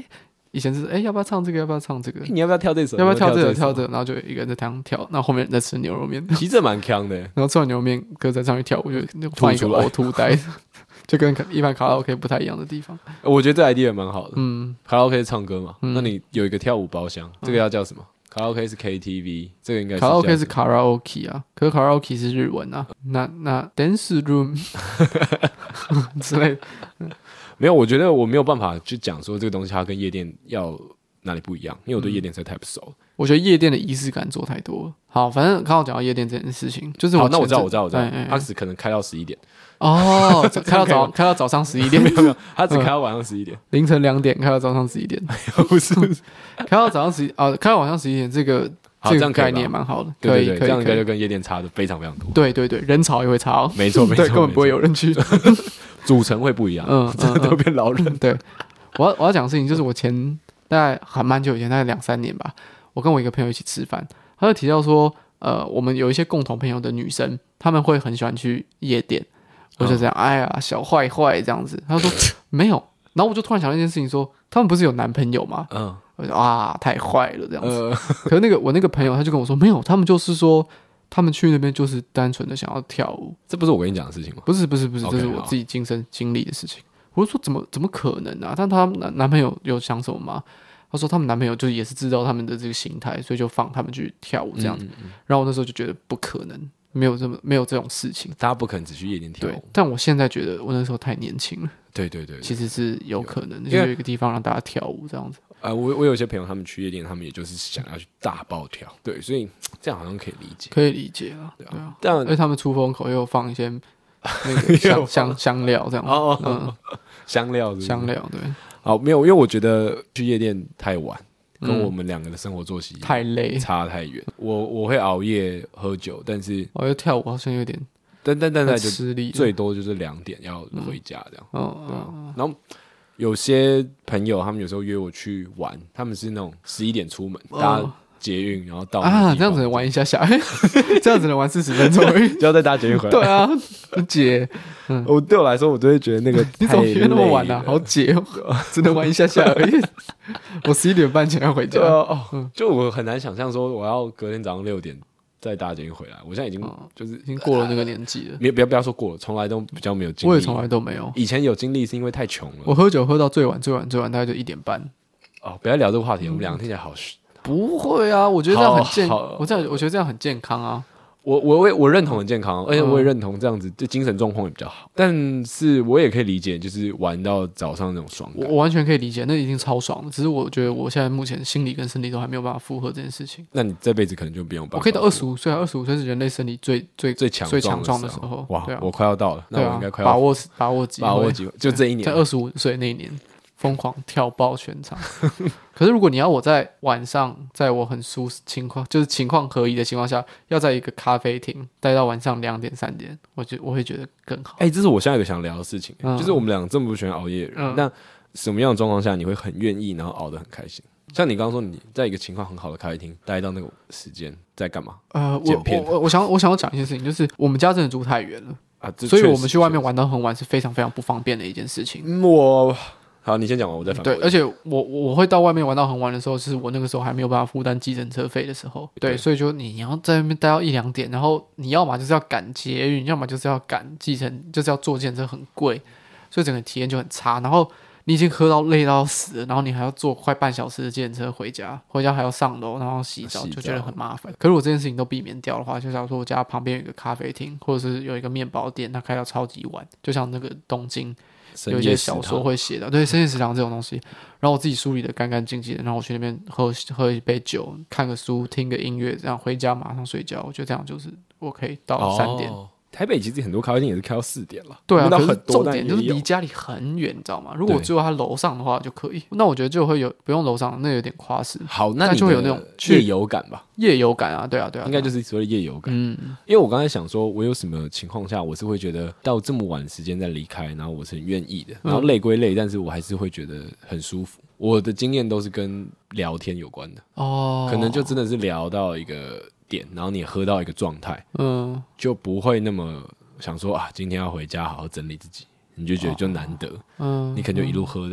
C: 以前是哎、欸、要不要唱这个，要不要唱这个，
B: 你要不要跳这首？
C: 要不要跳这个
B: 跳
C: 跳这个，然后就一个人在台上跳，然后后面人在吃牛肉面，
B: 其实这蛮强的。
C: 然后吃完牛肉面，歌在上去跳舞，就放一个呕吐呆，就跟一般卡拉 OK 不太一样的地方。
B: 我觉得这 idea 蛮好的。
C: 嗯，
B: 卡拉 OK 是唱歌嘛，
C: 嗯、
B: 那你有一个跳舞包厢，这个要叫什么？卡拉 OK 是 K T V， 这个应该是
C: 卡拉 OK 是卡拉 OK 啊，可是卡拉 OK 是日文啊，那那 dance room 之类的。
B: 没有，我觉得我没有办法去讲说这个东西它跟夜店要哪里不一样，因为我对夜店实在太不熟了。
C: 我觉得夜店的仪式感做太多了。好，反正刚好讲到夜店这件事情，就是我
B: 好，那我知道，我知道，我知道，
C: 哎哎哎
B: 它只可能开到十一点。
C: 哦，开到早开到早上十一点，
B: 没有没有，它只开到晚上十一点，
C: 凌晨两点开到早上十一点，
B: 不是
C: 开到早上十一啊，开到晚上十一点，这个这个概念蛮好的，可以，
B: 这样应该就跟夜店差的非常非常多。
C: 对对对，人潮也会差哦，
B: 没错没错，
C: 根本不会有人去，
B: 组成会不一样，嗯，真的都变老人。
C: 对，我要我要讲的事情就是我前大概还蛮久以前，大概两三年吧，我跟我一个朋友一起吃饭，他就提到说，呃，我们有一些共同朋友的女生，她们会很喜欢去夜店。我就这样，哎呀，小坏坏这样子。他说没有，然后我就突然想到一件事情，说他们不是有男朋友吗？嗯，我就啊，太坏了这样子。呃、可是那个我那个朋友他就跟我说，没有，他们就是说，他们去那边就是单纯的想要跳舞。
B: 这不是我跟你讲的事情吗？
C: 不是，不是，不是，
B: okay,
C: 这是我自己亲身经历的事情。我就说怎么怎么可能啊？但他男男朋友有想什么吗？他说他们男朋友就也是知道他们的这个心态，所以就放他们去跳舞这样子。嗯嗯嗯，然后我那时候就觉得不可能。没有这么没有这种事情，
B: 大家不可能只去夜店跳舞。
C: 对，但我现在觉得我那时候太年轻了。
B: 对对 对, 对，
C: 其实是有可能，就有一个地方让大家跳舞这样子。
B: 呃，我我有些朋友他们去夜店，他们也就是想要去大爆跳。对，所以这样好像可以理解，
C: 可以理解啊。对啊，
B: 但
C: 而且他们出风口又放一些那个香香香料这样子。
B: 哦，
C: 嗯，
B: 香料是不是
C: 香料对。
B: 好，没有，因为我觉得去夜店太晚。跟我们两个的生活作息
C: 太累，
B: 差太远。我我会熬夜喝酒，但是
C: 我要跳舞好像有点，
B: 但但但在就
C: 吃力，
B: 最多就是两点要回家这样。
C: 嗯
B: 对啊。然后有些朋友他们有时候约我去玩，他们是那种十一点出门，搭捷运然后到
C: 啊，这样子能玩一下下，这样子能玩四十分钟而已，
B: 就要再搭捷运回来。
C: 对啊，解。嗯，
B: 我对我来说，我都会觉得那个
C: 你怎么约那么晚啊？好解哦，只能玩一下下而已。我十一点半前要回家。
B: 哦，嗯、就我很难想象说我要隔天早上六点再搭捷运回来。我现在已经就是、
C: 嗯、已经过了那个年纪了。
B: 别不要不要说过了，从来都比较没有经历。
C: 我也从来都没有。
B: 以前有经历是因为太穷了。
C: 我喝酒喝到最晚最晚最晚大概就一点半。
B: 哦，不要聊这个话题，嗯、我们两个听起来好。
C: 不会啊，我觉得这样很健，我这样我觉得这样很健康啊。
B: 我我我认同很健康，而且我也认同这样子，就精神状况也比较好。但是我也可以理解，就是玩到早上那种爽感，
C: 我完全可以理解，那已经超爽了。只是我觉得我现在目前心理跟身体都还没有办法负荷这件事情。
B: 那你这辈子可能就不用办法。
C: 我可以到二十五岁，二十五岁是人类身体最最
B: 最强
C: 最强壮的时候。
B: 哇，
C: 对啊，
B: 我快要到了，那我应该快要
C: 把握把握机会，
B: 把握机会，就这一年，
C: 在二十五岁那一年。疯狂跳爆全场，可是如果你要我在晚上，在我很舒适情况，就是情况合宜的情况下，要在一个咖啡厅待到晚上两点三点，我觉我会觉得更好。
B: 哎、欸，这是我现在有想聊的事情，嗯、就是我们俩这么不喜欢熬夜的人，嗯、那什么样的状况下你会很愿意，然后熬得很开心？像你刚刚说，你在一个情况很好的咖啡厅待到那个时间，在干嘛？
C: 呃，我我我想我想要讲一件事情，就是我们家真的住太远了
B: 啊，
C: 所以我们去外面玩到很晚是非常非常不方便的一件事情。
B: 嗯、我。好，你先讲完，我再反驳。
C: 对，而且我我会到外面玩到很晚的时候，是我那个时候还没有办法负担计程车费的时候。对，对所以就你要在那边待到一两点，然后你要么就是要赶捷运，要么就是要赶计程，就是要坐计程车很贵，所以整个体验就很差。然后你已经喝到累到死了，然后你还要坐快半小时的计程车回家，回家还要上楼，然后洗澡，就觉得很麻烦。可是我这件事情都避免掉的话，就假如说我家旁边有一个咖啡厅，或者是有一个面包店，它开到超级晚，就像那个东京。有一些小说会写的，对深夜食堂这种东西，然后我自己梳理的干干净净的，然后我去那边喝喝一杯酒，看个书，听个音乐，这样回家马上睡觉。我觉得这样就是我可以到三点。
B: 哦台北其实很多咖啡店也是开到四点了，
C: 对啊，可是
B: 重
C: 点就是离家里很远，你知道吗？如果我住在他楼上的话就可以，那我觉得就会有不用楼上，那有点夸饰。
B: 好，那你
C: 就会有那种
B: 夜游感吧？
C: 夜游感啊，对啊，对啊，
B: 应该就是所谓的夜游感。
C: 嗯，
B: 因为我刚才想说，我有什么情况下我是会觉得到这么晚时间再离开，然后我是很愿意的，然后累归累，但是我还是会觉得很舒服。我的经验都是跟聊天有关的哦，可能就真的是聊到一个点，然后你喝到一个状态，嗯，就不会那么。想说啊，今天要回家好好整理自己，你就觉得就难得，哦、嗯，你可能就一路喝到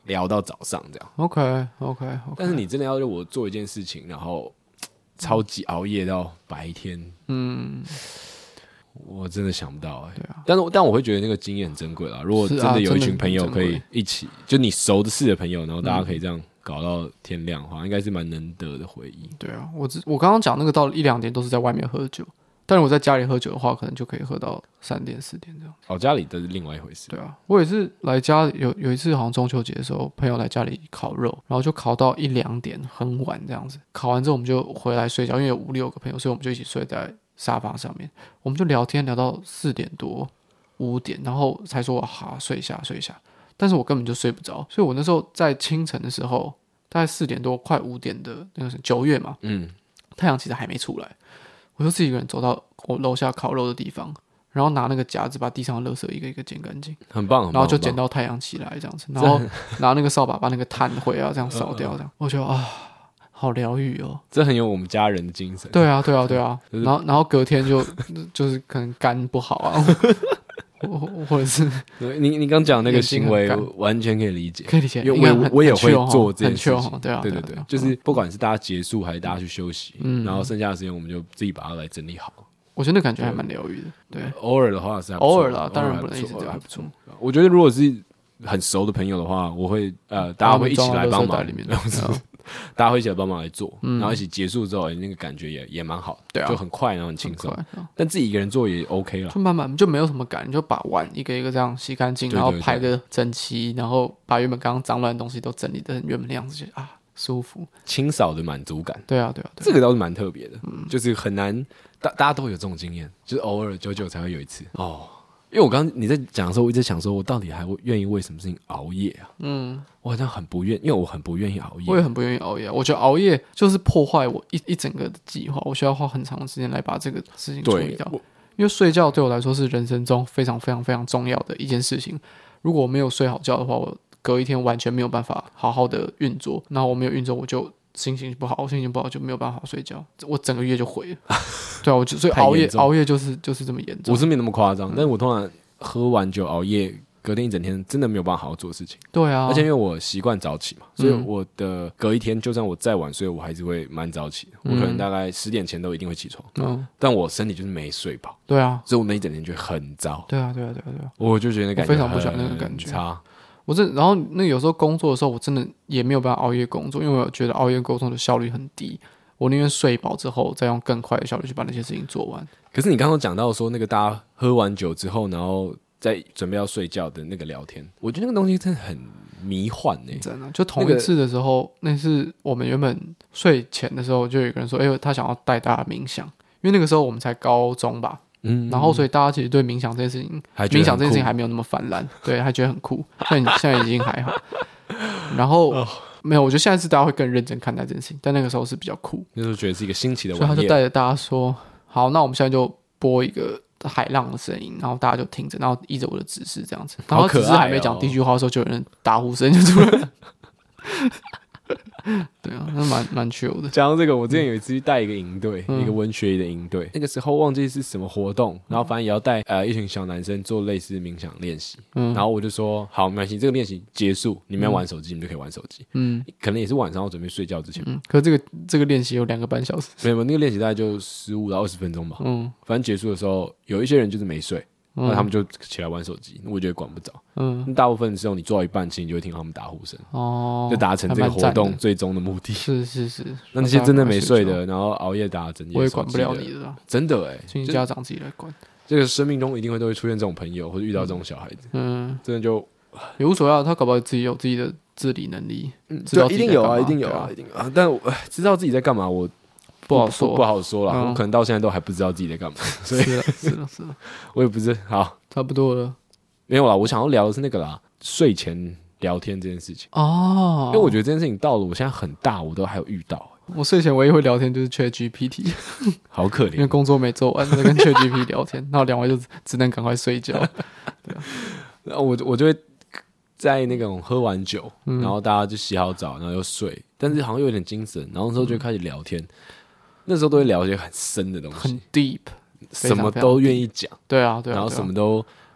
B: 聊到早上这样。
C: OK OK OK，
B: 但是你真的要让我做一件事情，然后超级熬夜到白天，
C: 嗯，
B: 我真的想不到哎、欸。
C: 对啊，
B: 但是但我会觉得那个经验很珍贵啦。如果真的有一群朋友可以一起，就你熟的事的朋友，然后大家可以这样搞到天亮的话，应该是蛮难得的回忆。
C: 对啊，我只我刚刚讲那个到一两点都是在外面喝酒，但是我在家里喝酒的话，可能就可以喝到三点四点这样。
B: 哦，家里的是另外一回事。
C: 对啊，我也是来家有有一次好像中秋节的时候，朋友来家里烤肉，然后就烤到一两点，很晚这样子。烤完之后我们就回来睡觉，因为有五六个朋友，所以我们就一起睡在沙发上面，我们就聊天聊到四点多五点，然后才说好睡一下睡一下，但是我根本就睡不着，所以我那时候在清晨的时候，大概四点多快五点的那个是九月嘛，
B: 嗯，
C: 太阳其实还没出来，我就自己一个人走到我楼下烤肉的地方，然后拿那个夹子把地上的垃圾一个一个捡干净，
B: 很棒，很棒，
C: 然后就捡到太阳起来这样子，然后拿那个扫把把那个炭灰啊这样扫掉，这样我觉得啊。好疗愈哦，
B: 这很有我们家人的精神。
C: 对啊，对啊，对啊。然后，然后隔天就就是可能肝不好啊，或或者是
B: 你你刚讲那个行为，完全可以理解，
C: 可以理解，
B: 因为我我也会做这件事情。
C: 对啊，
B: 对对对，就是不管是大家结束还是大家去休息，然后剩下的时间我们就自己把它来整理好。
C: 我觉得那感觉还蛮疗愈的。对，
B: 偶尔的话是
C: 偶尔啦，当然不能一直这样，
B: 还不错。我觉得如果是很熟的朋友的话，我会呃，大家会一起来帮忙，大家会一起来帮忙来做，然后一起结束之后，那个感觉也也蛮好，对啊，就很快，然后很轻松。但自己一个人做也 OK 了，
C: 就慢慢就没有什么感，就把碗一个一个这样洗干净，然后排个整齐，然后把原本刚刚脏乱的东西都整理的原本的样子，就啊舒服，
B: 清扫的满足感。
C: 对啊，对啊，
B: 这个倒是蛮特别的，就是很难，大大家都有这种经验，就是偶尔久久才会有一次哦。因为我刚刚你在讲的时候，我一直想说，我到底还会愿意为什么事情熬夜啊？嗯，我好像很不愿，因为我很不愿意熬夜。
C: 我也很不愿意熬夜，我觉得熬夜就是破坏我一一整个的计划，我需要花很长的时间来把这个事情处理掉。因为睡觉对我来说是人生中非常非常非常重要的一件事情。如果我没有睡好觉的话，我隔一天完全没有办法好好的运作。然后我没有运作，我就心情不好，我心情不好就没有办法睡觉，我整个月就毁了。对啊，我就所以熬夜熬夜就是就是这么严重。
B: 我是没那么夸张，嗯、但是我通常喝完酒熬夜，隔天一整天真的没有办法好好做事情。
C: 对啊，
B: 而且因为我习惯早起嘛，所以我的隔一天就算我再晚睡，我还是会蛮早起的。嗯、我可能大概十点前都一定会起床。嗯，但我身体就是没睡饱。
C: 对啊，
B: 所以我那一整天就很糟。
C: 对啊，对啊，对啊，对啊，
B: 我就觉得那感觉
C: 非常不喜欢那个感觉
B: 差。
C: 我这然后那有时候工作的时候，我真的也没有办法熬夜工作，因为我觉得熬夜工作的效率很低。我宁愿睡饱之后，再用更快的效率去把那些事情做完。
B: 可是你刚刚讲到说，那个大家喝完酒之后，然后在准备要睡觉的那个聊天，我觉得那个东西真的很迷幻呢、欸。
C: 真的，就同一次的时候，那, 個、那是我们原本睡前的时候，就有一个人说：“哎、欸，他想要带大家冥想。”因为那个时候我们才高中吧。嗯，然后所以大家其实对冥想这件事情，冥想这件事情还没有那么泛滥，对，还觉得很酷。现在现在已经还好。然后、哦、没有，我觉得现在是大家会更认真看待这件事情，但那个时候是比较酷，
B: 那时候觉得是一个新奇的玩意。
C: 所以他就带着大家说：“好，那我们现在就播一个海浪的声音，然后大家就听着，然后依着我的指示这样子。然后指示还没讲第一句话的时候，就有人打呼声就出来了。”对啊，那蛮蛮 chill 的。
B: 讲到这个，我之前有一次带一个营队，嗯、一个文学的营队，那个时候忘记是什么活动，然后反正也要带呃一群小男生做类似冥想练习。嗯，然后我就说好，没关系，这个练习结束，你们要玩手机，嗯、你们就可以玩手机。嗯，可能也是晚上要准备睡觉之前。
C: 嗯，可是这个这个练习有两个半小时，
B: 没有，那个练习大概就十五到二十分钟吧。嗯，反正结束的时候，有一些人就是没睡。那、嗯、他们就起来玩手机，我觉得管不着。嗯，大部分的时候你做到一半，其实你就会听到他们打呼声，哦，就达成这个活动最终的目的。
C: 是是是，
B: 那那些真的没睡的，然后熬夜打整夜，
C: 我也管不了你的啦，
B: 真的哎、欸，
C: 请家长自己来管。
B: 这个生命中一定会都会出现这种朋友，或者遇到这种小孩子，嗯，真的就
C: 也无所谓，他搞不好自己有自己的自理能力，
B: 嗯，对，一定有啊，一定有啊，一定有啊。但我知道自己在干嘛，我。
C: 不好说，
B: 不好说啦。嗯、我可能到现在都还不知道自己在干嘛，所以
C: 是了，是了，是了，
B: 我也不是好，
C: 差不多了。
B: 没有啦，我想要聊的是那个啦，睡前聊天这件事情哦。因为我觉得这件事情到了我现在很大，我都还有遇到。
C: 我睡前唯一会聊天就是 ChatGPT，
B: 好可怜，
C: 因为工作没做完，在跟 ChatGPT 聊天，然后两位就只能赶快睡觉。对啊，
B: 然后我我就会在那种喝完酒，嗯、然后大家就洗好澡，然后又睡，但是好像有点精神，然后那时候就开始聊天。嗯那时候都会聊一些很深的东西，
C: 很 deep，
B: 什么都愿意讲，
C: 对啊，对啊，
B: 然后什么都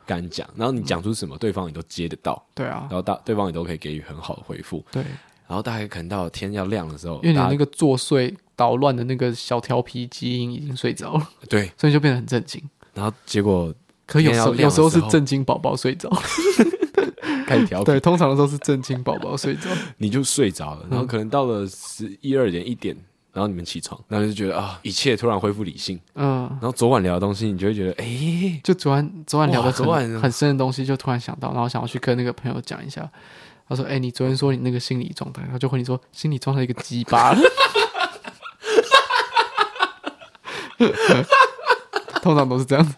B: 敢讲，然后你讲出什么，对方也都接得到，
C: 对啊
B: 然，后大对方也都可以给予很好的回复。
C: 对，
B: 然后大概可能到天要亮的时候，
C: 因为你
B: 大家
C: 那个作祟捣乱的那个小调皮基因已经睡着了，
B: 对，
C: 所以就变得很震惊。
B: 然后结果
C: 可有时候
B: 天要亮的
C: 有时候是
B: 时候
C: 震惊宝宝睡着，
B: 开始调皮，
C: 对，通常的时候是震惊宝宝睡着。
B: 你就睡着了，然后可能到了十一二点一点，然后你们起床，然后就觉得啊，一切突然恢复理性。
C: 嗯，
B: 然后昨晚聊的东西，你就会觉得，哎，
C: 就昨晚昨晚聊的
B: 哇昨晚
C: 很很深的东西，就突然想到，然后想要去跟那个朋友讲一下。他说：“哎、你昨天说你那个心理状态，他就回你说心理状态一个鸡巴。”通常都是这样子。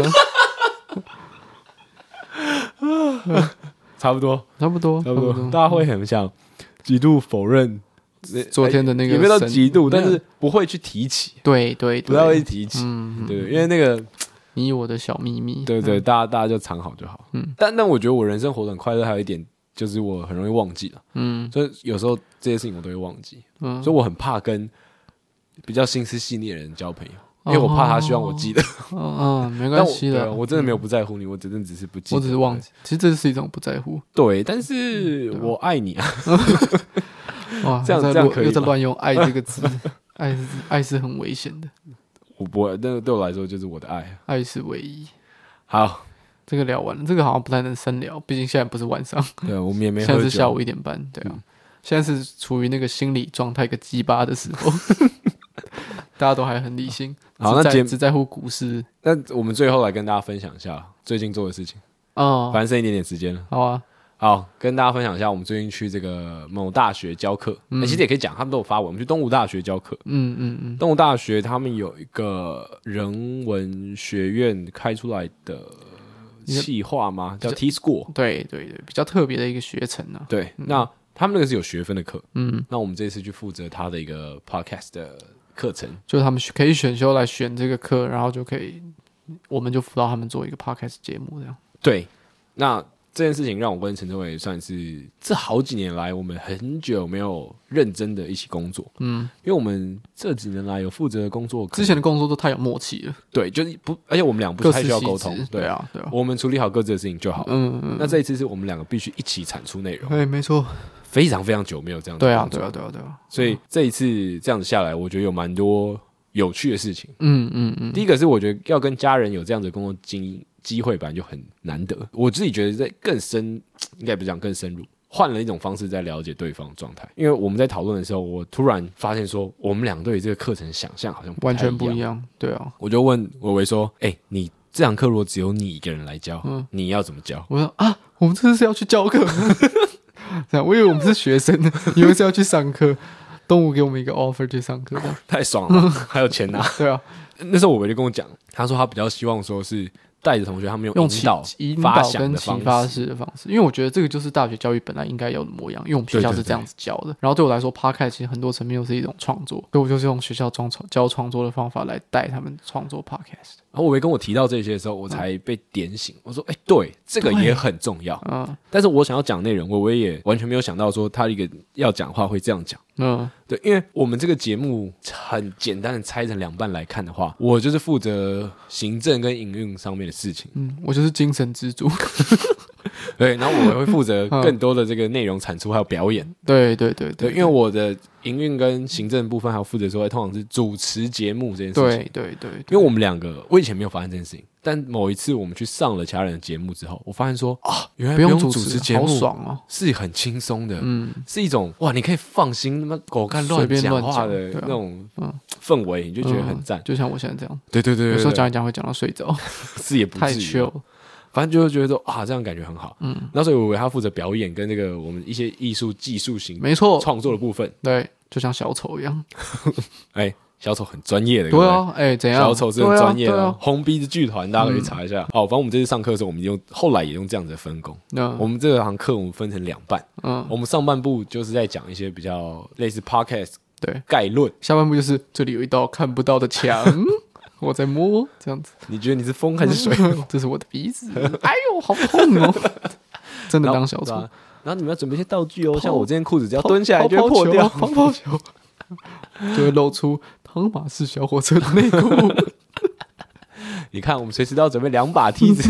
B: 差不多，
C: 差不多，
B: 差不多，大家会很想极度否认
C: 昨天的那个
B: 也没有到
C: 神
B: 极度，
C: 没有
B: 但是不会去提起，
C: 对对
B: 不太会
C: 对，
B: 提起，
C: 嗯，
B: 对，因为那个，
C: 你我的小秘密，
B: 对对，
C: 嗯
B: 大家大家就藏好就好。
C: 嗯，
B: 但但我觉得我人生活得很快乐，还有一点就是我很容易忘记了，
C: 嗯
B: 所以有时候这些事情我都会忘记，
C: 嗯，
B: 所以我很怕跟比较心思细腻的人交朋友，因为我怕他希望我记得，
C: 嗯嗯，没
B: 但我
C: 关系的，
B: 对啊我真的没有不在乎你，我真的只是不记得，
C: 我只是忘记，其实这是一种不在乎。
B: 对，但是我爱你啊，
C: 哇，
B: 这样
C: 又在乱
B: 这样可以吧
C: 又在乱用“爱”这个字，爱是爱是很危险的，
B: 我不会，那对我来说就是我的爱。
C: 爱是唯一。
B: 好，
C: 这个聊完了，这个好像不太能深聊，毕竟现在不是晚上，
B: 对，我们也没
C: 现
B: 喝酒，
C: 在是下午一点半，对啊，现在是处于那个心理状态一个鸡巴的时候，大家都还很理性，只在
B: 好那节
C: 只在乎股市。
B: 那我们最后来跟大家分享一下最近做的事情，
C: 哦，
B: 反正剩一点点时间了。
C: 好啊，
B: 好，跟大家分享一下，我们最近去这个某大学教课，欸其实也可以讲，他们都有发文，我们去东吴大学教课。
C: 嗯嗯嗯，
B: 东吴大学他们有一个人文学院开出来的企划吗？叫 T School。
C: 对对对，比较特别的一个学程啊。
B: 对，那他们那个是有学分的课，
C: 嗯，
B: 那我们这次去负责他的一个 podcast 的课程。
C: 就他们可以选修来选这个课，然后就可以，我们就辅导他们做一个 podcast 节目这样。
B: 对，那这件事情让我跟陈忠伟算是这好几年来，我们很久没有认真的一起工作。
C: 嗯，
B: 因为我们这几年来有负责的工作，
C: 之前的工作都太有默契了，
B: 对，就是不，而且我们俩不
C: 各
B: 太需要
C: 司其职
B: 沟通，
C: 对啊对啊。
B: 我们处理好各自的事情就好了。
C: 嗯嗯，
B: 那这一次是我们两个必须一起产出内容，
C: 对，没错，
B: 非常非常久没有这样子工作
C: 对啊对啊对啊对啊。
B: 所以这一次这样子下来，我觉得有蛮多有趣的事情。
C: 嗯嗯嗯，
B: 第一个是我觉得要跟家人有这样子的工作经机会，本来就很难得。我自己觉得在更深，应该不是讲更深入，换了一种方式在了解对方的状态。因为我们在讨论的时候，我突然发现说，我们俩对于这个课程想象好像不太
C: 完全不
B: 一样。
C: 一样，对啊。
B: 我就问伟伟说：“哎、欸，你这堂课如果只有你一个人来教，
C: 嗯
B: 你要怎么教
C: 我说啊，我们这次是要去教课，这样我以为我们是学生，以为是要去上课。东吴给我们一个 offer 去上课，这样？”
B: 太爽了，还有钱拿。
C: 对啊，
B: 那时候伟伟就跟我讲，他说他比较希望说是带着同学他们用
C: 用启
B: 引导、
C: 引
B: 发想
C: 导跟
B: 的方
C: 启发
B: 式。
C: 式的方式，因为我觉得这个就是大学教育本来应该有的模样，因为我们学校是这样子教的。然后对我来说 ，Podcast 其实很多层面又是一种创作，所以我就是用学校创教创作的方法来带他们创作 Podcast。
B: 然后伟伟跟我提到这些的时候，我才被点醒。我说：“哎、欸，对，这个也很重要。
C: 嗯
B: 但是我想要讲内容，伟伟也完全没有想到说他一个要讲话会这样讲。
C: 嗯
B: 对，因为我们这个节目很简单的拆成两半来看的话，我就是负责行政跟营运上面的事情，
C: 嗯，我就是精神支柱。
B: 对，然后我会负责更多的这个内容产出还有表演，
C: 对对对
B: 对，因为我的营运跟行政部分还有负责说，通常是主持节目这件事情，
C: 对对对，
B: 因为我们两个我以前没有发现这件事情，但某一次我们去上了其他人的节目之后，我发现说啊，原来
C: 不用
B: 主
C: 主持
B: 持节目
C: 好爽哦，
B: 是很轻松的，
C: 嗯，
B: 是一种哇，你可以放心他妈狗干
C: 随
B: 乱讲
C: 便乱讲
B: 话的
C: 对啊
B: 那种
C: 嗯
B: 氛围，你就觉得很赞
C: 嗯。就像我现在这样，
B: 对对对对，
C: 有时候
B: 对
C: 讲一讲会讲到睡着，
B: 是也不
C: 太
B: 至于
C: chill
B: 啊，。反正就会觉得说啊，这样感觉很好。
C: 嗯，
B: 那所以我以为他负责表演跟那个我们一些艺术技术型
C: 没错，
B: 创作的部分。
C: 对，就像小丑一样。
B: 哎，小丑很专业的，
C: 对啊，哎，怎样？
B: 小丑是很专业的
C: 对啊，
B: 红鼻子剧团，大家可以查一下。哦，反正我们这次上课的时候，我们用后来也用这样子的分工。
C: 那
B: 我们这堂课我们分成两半，
C: 嗯，
B: 我们上半部就是在讲一些比较类似 podcast
C: 对，
B: 概论。
C: 下半部就是这里有一道看不到的墙，我在摸，这样子。
B: 你觉得你是风还是水？
C: 这是我的鼻子，哎呦，好痛哦！真的当小丑
B: 然后，然后你们要准备一些道具哦，
C: 跑
B: 像我这件裤子只要蹲下来就会
C: 泡泡球
B: 破掉。
C: 泡泡球就会露出汤马士小火车的内裤。
B: 你看，我们随时都要准备两把梯子。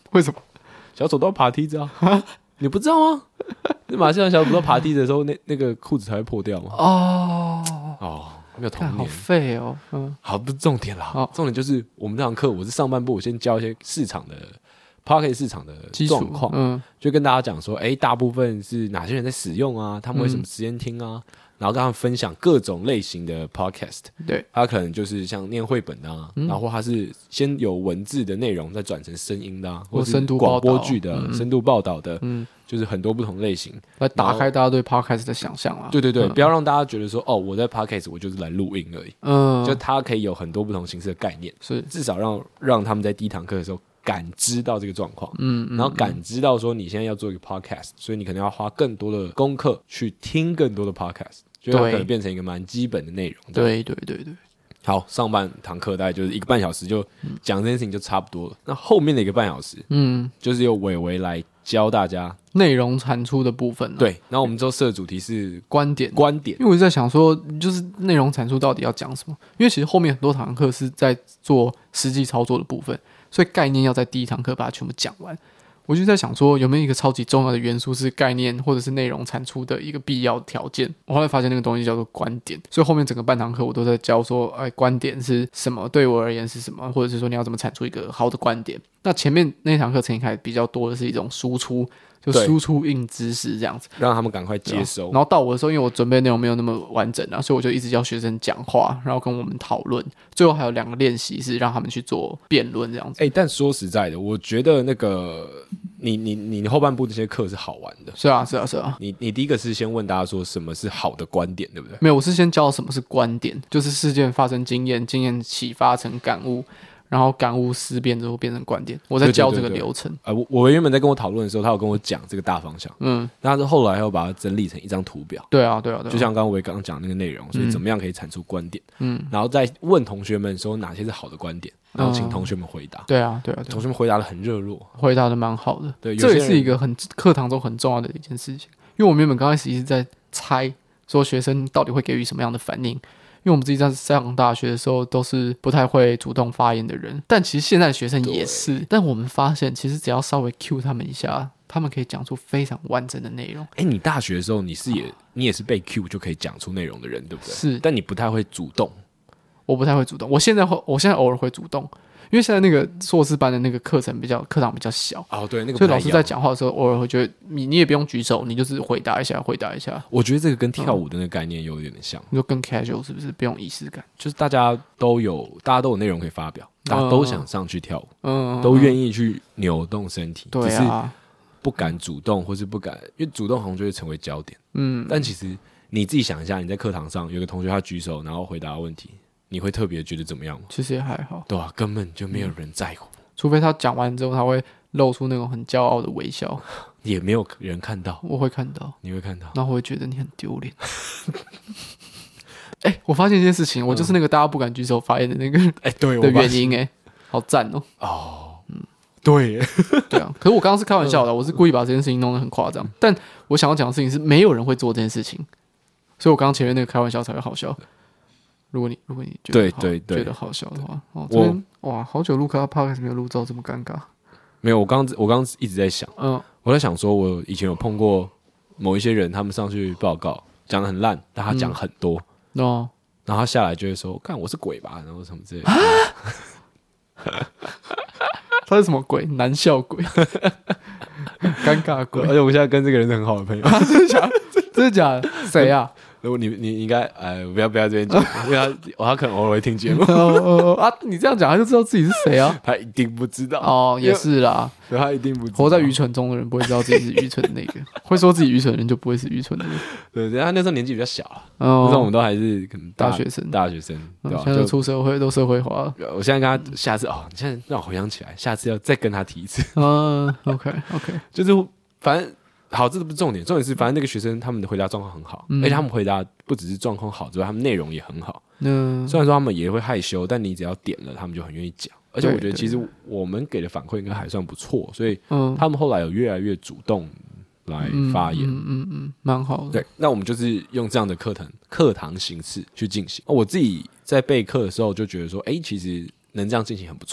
C: 为什么？
B: 小丑都要爬梯子啊，你不知道吗？那马戏团小丑都爬梯子的时候，那那个裤子才会破掉吗？
C: 哦
B: 哦，没有童
C: 看好
B: 年，
C: 废哦，嗯，
B: 好，不是重点啦，
C: 好
B: 重点就是我们这堂课，我是上半部，我先教一些市场的 Podcast 市场的
C: 基础
B: 状况，
C: 嗯
B: 就跟大家讲说，哎，大部分是哪些人在使用啊？他们会什么时间听啊？然后跟他们分享各种类型的 podcast，
C: 对，
B: 他可能就是像念绘本的啊，
C: 嗯
B: 然后他是先有文字的内容，再转成声音的啊，或是
C: 或深度
B: 广
C: 报道
B: 播剧的、
C: 嗯
B: 深度报道的，
C: 嗯，
B: 就是很多不同类型。
C: 来打开大家对 podcast 的想象啊。
B: 对对对，
C: 嗯
B: 不要让大家觉得说，哦，我在 podcast 我就是来录音而已，
C: 嗯，
B: 就它可以有很多不同形式的概念，
C: 是
B: 至少让让他们在第一堂课的时候感知到这个状况。
C: 嗯，嗯
B: 然后感知到说你现在要做一个 podcast，所以你可能要花更多的功课去听更多的 podcast，就它
C: 对
B: 可能变成一个蛮基本的内容。
C: 对对对对，
B: 好，上半堂课大概就是一个半小时，就讲这件事情就差不多了。那后面的一个半小时，
C: 嗯，
B: 就是由伟伟来教大家。
C: 内容产出的部分啊，
B: 对，然后我们之后设的主题是
C: 观点。
B: 观点。
C: 因为我在想说，就是内容产出到底要讲什么？因为其实后面很多堂课是在做实际操作的部分，所以概念要在第一堂课把它全部讲完。我就在想说，有没有一个超级重要的元素是概念或者是内容产出的一个必要条件？我后来发现那个东西叫做观点，所以后面整个半堂课我都在教说，哎，观点是什么？对我而言是什么？或者是说你要怎么产出一个好的观点？那前面那堂课程一开始比较多的是一种输出，就
B: 对
C: 输出硬知识这样子。
B: 让他们赶快接收。
C: 然后到我的时候，因为我准备内容没有那么完整啊，所以我就一直教学生讲话，然后跟我们讨论。最后还有两个练习是让他们去做辩论这样子。
B: 哎、但说实在的，我觉得那个你你你后半部这些课是好玩的。
C: 是啊，是啊，是啊。
B: 你你第一个是先问大家说什么是好的观点，对不对？
C: 没有，我是先教什么是观点，就是事件发生经验，经验启发成感悟，然后感悟思辨之后变成观点。我在教这个流程。
B: 呃，我我原本在跟我讨论的时候，他有跟我讲这个大方向，
C: 嗯，
B: 但是后来又把它整理成一张图表。
C: 对啊，对啊，对啊。
B: 就像刚刚我也刚刚讲那个内容，所以怎么样可以产出观点？
C: 嗯，
B: 然后再问同学们说哪些是好的观点，然后请同学们回答。
C: 对啊，对啊，对
B: 同
C: 啊，
B: 学们回答的很热络，
C: 回答的蛮好的。
B: 对，
C: 这也
B: 有些人
C: 是一个很课堂中很重要的一件事情，因为我们原本刚开始一直在猜说学生到底会给予什么样的反应。因为我们自己在上大学的时候都是不太会主动发言的人，但其实现在的学生也是。但我们发现，其实只要稍微 cue 他们一下，他们可以讲出非常完整的内容。
B: 哎，你大学的时候你是也你也是被 Q 就可以讲出内容的人，对不对？
C: 是，
B: 但你不太会主动。
C: 我不太会主动，我现在会，我现在偶尔会主动，因为现在那个硕士班的那个课程比较课堂比较小。
B: 哦，对，那个
C: 所以老师在
B: 不太一样，
C: 讲话的时候，偶尔会觉得你你也不用举手，你就是回答一下，回答一下，
B: 我觉得这个跟跳舞的那个概念有一点像，
C: 你就更 casual 是不是？不用仪式感。
B: 就是大家都有大家都有内容可以发表，大家都想上去跳舞，
C: 嗯，
B: 都愿意去扭动身体，
C: 对
B: 只是
C: 啊，
B: 不敢主动，或是不敢，因为主动好像就会成为焦点。
C: 嗯，
B: 但其实你自己想一下，你在课堂上有个同学他举手，然后回答问题，你会特别觉得怎么样吗？
C: 其实也还好。
B: 对啊，根本就没有人在乎，
C: 除非他讲完之后，他会露出那种很骄傲的微笑，
B: 也没有人看到，
C: 我会看到，
B: 你会看到。
C: 然后我会觉得你很丢脸。哎、我发现一件事情，我就是那个大家不敢举手发言的那个
B: 哎、对
C: 的原因、哎，好赞哦、
B: 哦，嗯，对耶，
C: 对啊，可是我刚刚是开玩笑的，我是故意把这件事情弄得很夸张。但我想要讲的事情是，没有人会做这件事情，所以我刚刚前面那个开玩笑才会好笑。如果你如果你觉得好
B: 对对对
C: 觉得好笑的话，哦，这边哇，好久录咖 podcast 没有录到这么尴尬。
B: 没有。我刚我刚刚一直在想，
C: 嗯，
B: 我在想说，我以前有碰过某一些人，他们上去报告讲的很烂，但他讲很多，
C: 哦，
B: 然后他下来就会说：“看我是鬼吧？”然后什么之类的。
C: 他是什么鬼？男校鬼，尴尬鬼
B: 而，且我现在跟这个人是很好的朋友。
C: 真的假的？真的假的？谁啊？
B: 如果你你你应该哎，不要不要这边讲，因为他他可能偶尔会听节目，
C: 哦哦啊！你这样讲，他就知道自己是谁啊？
B: 他一定不知道
C: 哦，也是啦。
B: 对，他一定不知道
C: 活在愚蠢中的人不会知道自己是愚蠢的那个，会说自己愚蠢的人就不会是愚蠢的人。
B: 对，对他那时候年纪比较小了，那时候我
C: 哦
B: 们，都还是可能
C: 大学生
B: 大学生，对吧？
C: 嗯现在都
B: 就
C: 出社会，都社会化了。
B: 我现在跟他下次哦，你现在让我回想起来，下次要再跟他提一次，
C: 嗯，OK OK，
B: 就是反正好，这都不是重点，重点是反正那个学生他们的回答状况很好，
C: 嗯
B: 而且他们回答不只是状况好之外，他们内容也很好。
C: 那
B: 虽然说他们也会害羞，但你只要点了，他们就很愿意讲。而且我觉得
C: 对
B: 其实我们给的反馈应该还算不错，所以
C: 嗯，
B: 他们后来有越来越主动来发言。
C: 嗯嗯嗯，蛮好的。
B: 对，那我们就是用这样的课堂课堂形式去进行。我自己在备课的时候就觉得说，哎，其实能这样进行很不错。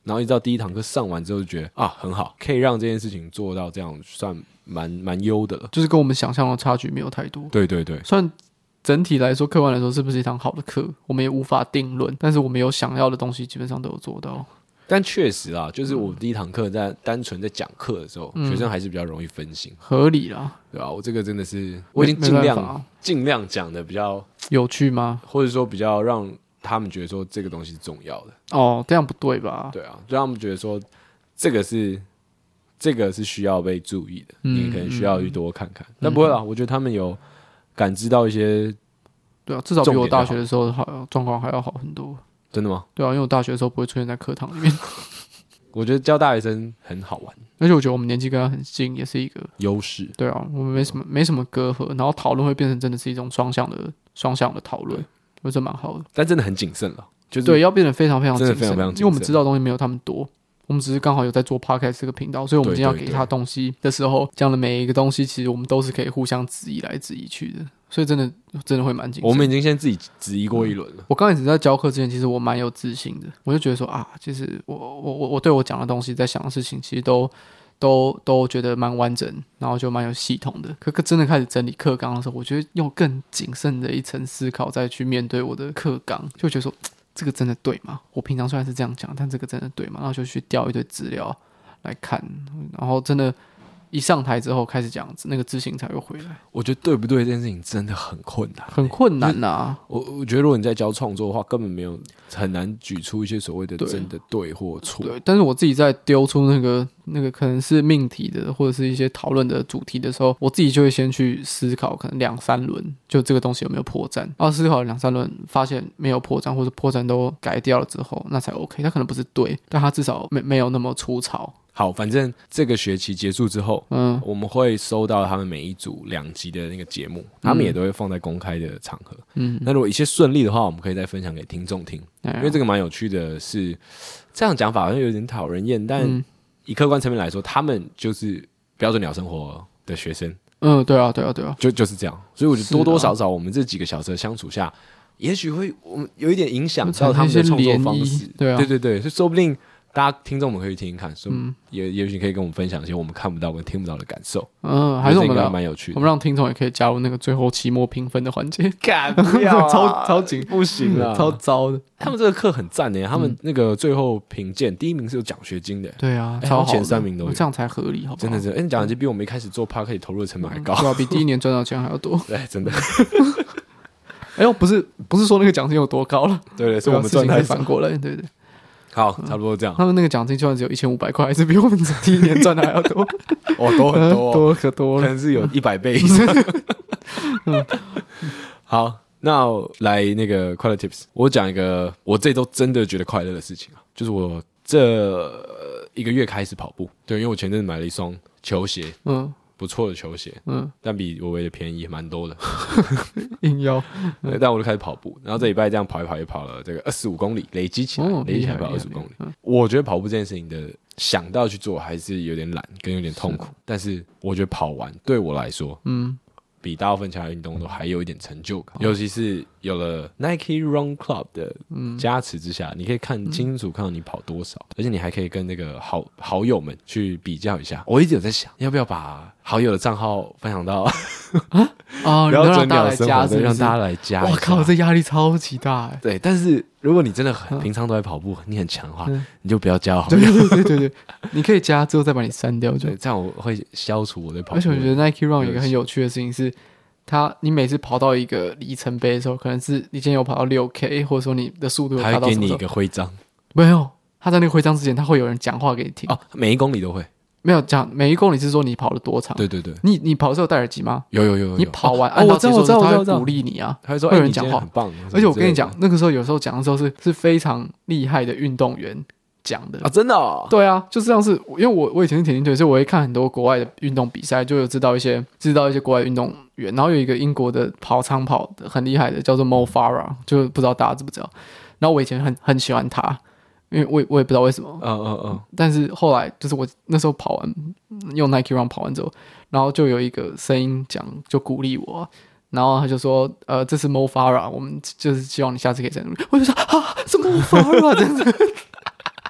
B: 然后一直到第一堂课上完之后就觉得啊很好，可以让这件事情做到这样，算蛮蛮优的了，
C: 就是跟我们想象的差距没有太多。
B: 对对对，
C: 虽然整体来说客观来说是不是一堂好的课，我们也无法定论，但是我们有想要的东西基本上都有做到。
B: 但确实啦，就是我第一堂课在单纯在讲课的时候、嗯，学生还是比较容易分心，
C: 合理啦，
B: 对吧、啊？我这个真的是我已经尽量尽量讲的比较
C: 有趣吗？
B: 或者说比较让他们觉得说这个东西是重要的。
C: 哦，这样不对吧？
B: 对啊，就让他们觉得说这个是这个是需要被注意的，嗯、你可能需要去多看看。嗯、但不会啦，我觉得他们有感知到一些，
C: 对啊，至少比我大学的时候好状况还要好很多。
B: 真的吗？
C: 对啊，因为我大学的时候不会出现在课堂里面。
B: 我觉得教大学生很好玩，而
C: 且我觉得我们年纪跟他很近，也是一个
B: 优势。
C: 对啊，我们没什么没什么隔阂，然后讨论会变成真的是一种双向的双向的讨论，我觉得蛮好的。
B: 但真的很谨慎了，就是
C: 对，要变得非常非常谨慎，
B: 非常非常谨慎，
C: 因为我们知道的东西没有他们多。我们只是刚好有在做 podcast 这个频道，所以我们今天要给他东西的时候，讲的每一个东西，其实我们都是可以互相质疑来质疑去的，所以真的真的会蛮谨慎。
B: 我们已经先自己质疑过一轮了。
C: 我刚开始在教课之前，其实我蛮有自信的，我就觉得说啊，其实我我我我对我讲的东西，在想的事情，其实都都都觉得蛮完整，然后就蛮有系统的。可可真的开始整理课纲的时候，我觉得用更谨慎的一层思考再去面对我的课纲，就觉得说。这个真的对吗？我平常虽然是这样讲，但这个真的对吗？然后就去调一堆资料来看，然后真的，一上台之后开始讲，那个自信才会回来。
B: 我觉得对不对这件事情真的很困难，
C: 很困难呐、啊。
B: 我我觉得如果你在教创作的话，根本没有很难举出一些所谓的真的对或错。
C: 对，但是我自己在丢出那个那个可能是命题的，或者是一些讨论的主题的时候，我自己就会先去思考，可能两三轮，就这个东西有没有破绽。然后思考两三轮，发现没有破绽，或者破绽都改掉了之后，那才 OK。它可能不是对，但它至少没没有那么粗糙。
B: 好，反正这个学期结束之后，嗯，我们会收到他们每一组两集的那个节目，他们也都会放在公开的场合。嗯，那如果一切顺利的话，我们可以再分享给听众听，因为这个蛮有趣的是，这样讲法好像有点讨人厌，但以客观层面来说，他们就是标准鸟生活的学生。
C: 嗯，对啊，对啊，对啊，
B: 就就是这样。所以我觉得多多少少，我们这几个小时的相处下，也许会我们有一点影响到他们的创作方式。
C: 对啊，
B: 对对对，所以说不定。大家听众们可以听听看，说、嗯、也也许可以跟我们分享一些我们看不到跟听不到的感受。
C: 嗯，还是我们
B: 还蛮有趣的。
C: 我们让听众也可以加入那个最后期末评分的环节。
B: 干不要、啊，
C: 超超紧，
B: 不行啊，
C: 超糟的。
B: 他们这个课很赞的，他们那个最后评鉴第一名是有奖学金的。
C: 对啊，超好的，
B: 前三名都有，
C: 这样才合理，好不好？
B: 真的真的，哎，奖学金比我们一开始做 Podcast 投入的成本还高，
C: 对啊，比第一年赚到钱还要多。
B: 对，真的。
C: 哎呦，不是不是说那个奖金有多高了，
B: 对对，是我们赚太
C: 反过来，对对。
B: 好，差不多这样。
C: 他们那个奖金就算只有一千五百块，还是比我们第一年赚的还要多。
B: 哦，多很多、哦，
C: 多可多了，
B: 可能是有一百倍以上。嗯、好，那来那个快乐 tips， 我讲一个我这周真的觉得快乐的事情啊，就是我这一个月开始跑步。对，因为我前阵子买了一双球鞋，嗯。不错的球鞋，嗯，但比我为的便宜蛮多的，
C: 硬要，
B: 对，但我就开始跑步，然后这礼拜这样跑一跑，也跑了这个二十五公里，累积起来，哦、累积起来跑二十五公里。嗯、我觉得跑步这件事情的想到去做还是有点懒，跟有点痛苦，但是我觉得跑完对我来说，嗯，比大部分其他运动都还有一点成就感，尤其是有了 Nike Run Club 的加持之下，嗯、你可以看清清楚看到你跑多少，而且你还可以跟那个好好友们去比较一下。我一直有在想，要不要把好友的账号分享到啊？哦，
C: 然后让大家来加，是不是？
B: 让大家来加。
C: 我靠，这压力超级大哎。
B: 对，但是如果你真的很、嗯、平常都在跑步，你很强的话，嗯、你就不要加好友。
C: 对对对对对，你可以加之后再把你删掉就，
B: 对，这样我会消除我对跑步。
C: 而且我觉得 Nike Run 有一个很有趣的事情是。他，你每次跑到一个里程碑的时候，可能是你今天有跑到六 K， 或者说你的速度有达到什么时候，
B: 他会给你一个徽章。
C: 没有，他在那个徽章之前，他会有人讲话给你听。
B: 哦，每一公里都会。
C: 没有讲每一公里是说你跑了多长。
B: 对对对。
C: 你你跑的时候戴耳机吗？
B: 有有有有。
C: 你跑完
B: 哦、
C: 按到结束的时候，他会
B: 我知道我知道
C: 鼓励你啊，
B: 他会说
C: 会有人讲话，
B: 欸、很棒。
C: 而且我跟你讲，那个时候有时候讲的时候是是非常厉害的运动员。讲的
B: 啊，真的、哦，
C: 对啊，就是这样是，因为我我以前是田径队，所以我会看很多国外的运动比赛，就有知道一些知道一些国外运动员，然后有一个英国的跑长跑的很厉害的，叫做 Mo Farah， 就不知道大家知不知道。然后我以前很很喜欢他，因为我也我也不知道为什么，嗯嗯嗯。但是后来就是我那时候跑完用 Nike Run 跑完之后，然后就有一个声音讲，就鼓励我。然后他就说，呃，这是 Mo Farah， 我们就是希望你下次可以再努力。我就说啊，是 Mo Farah 这样子。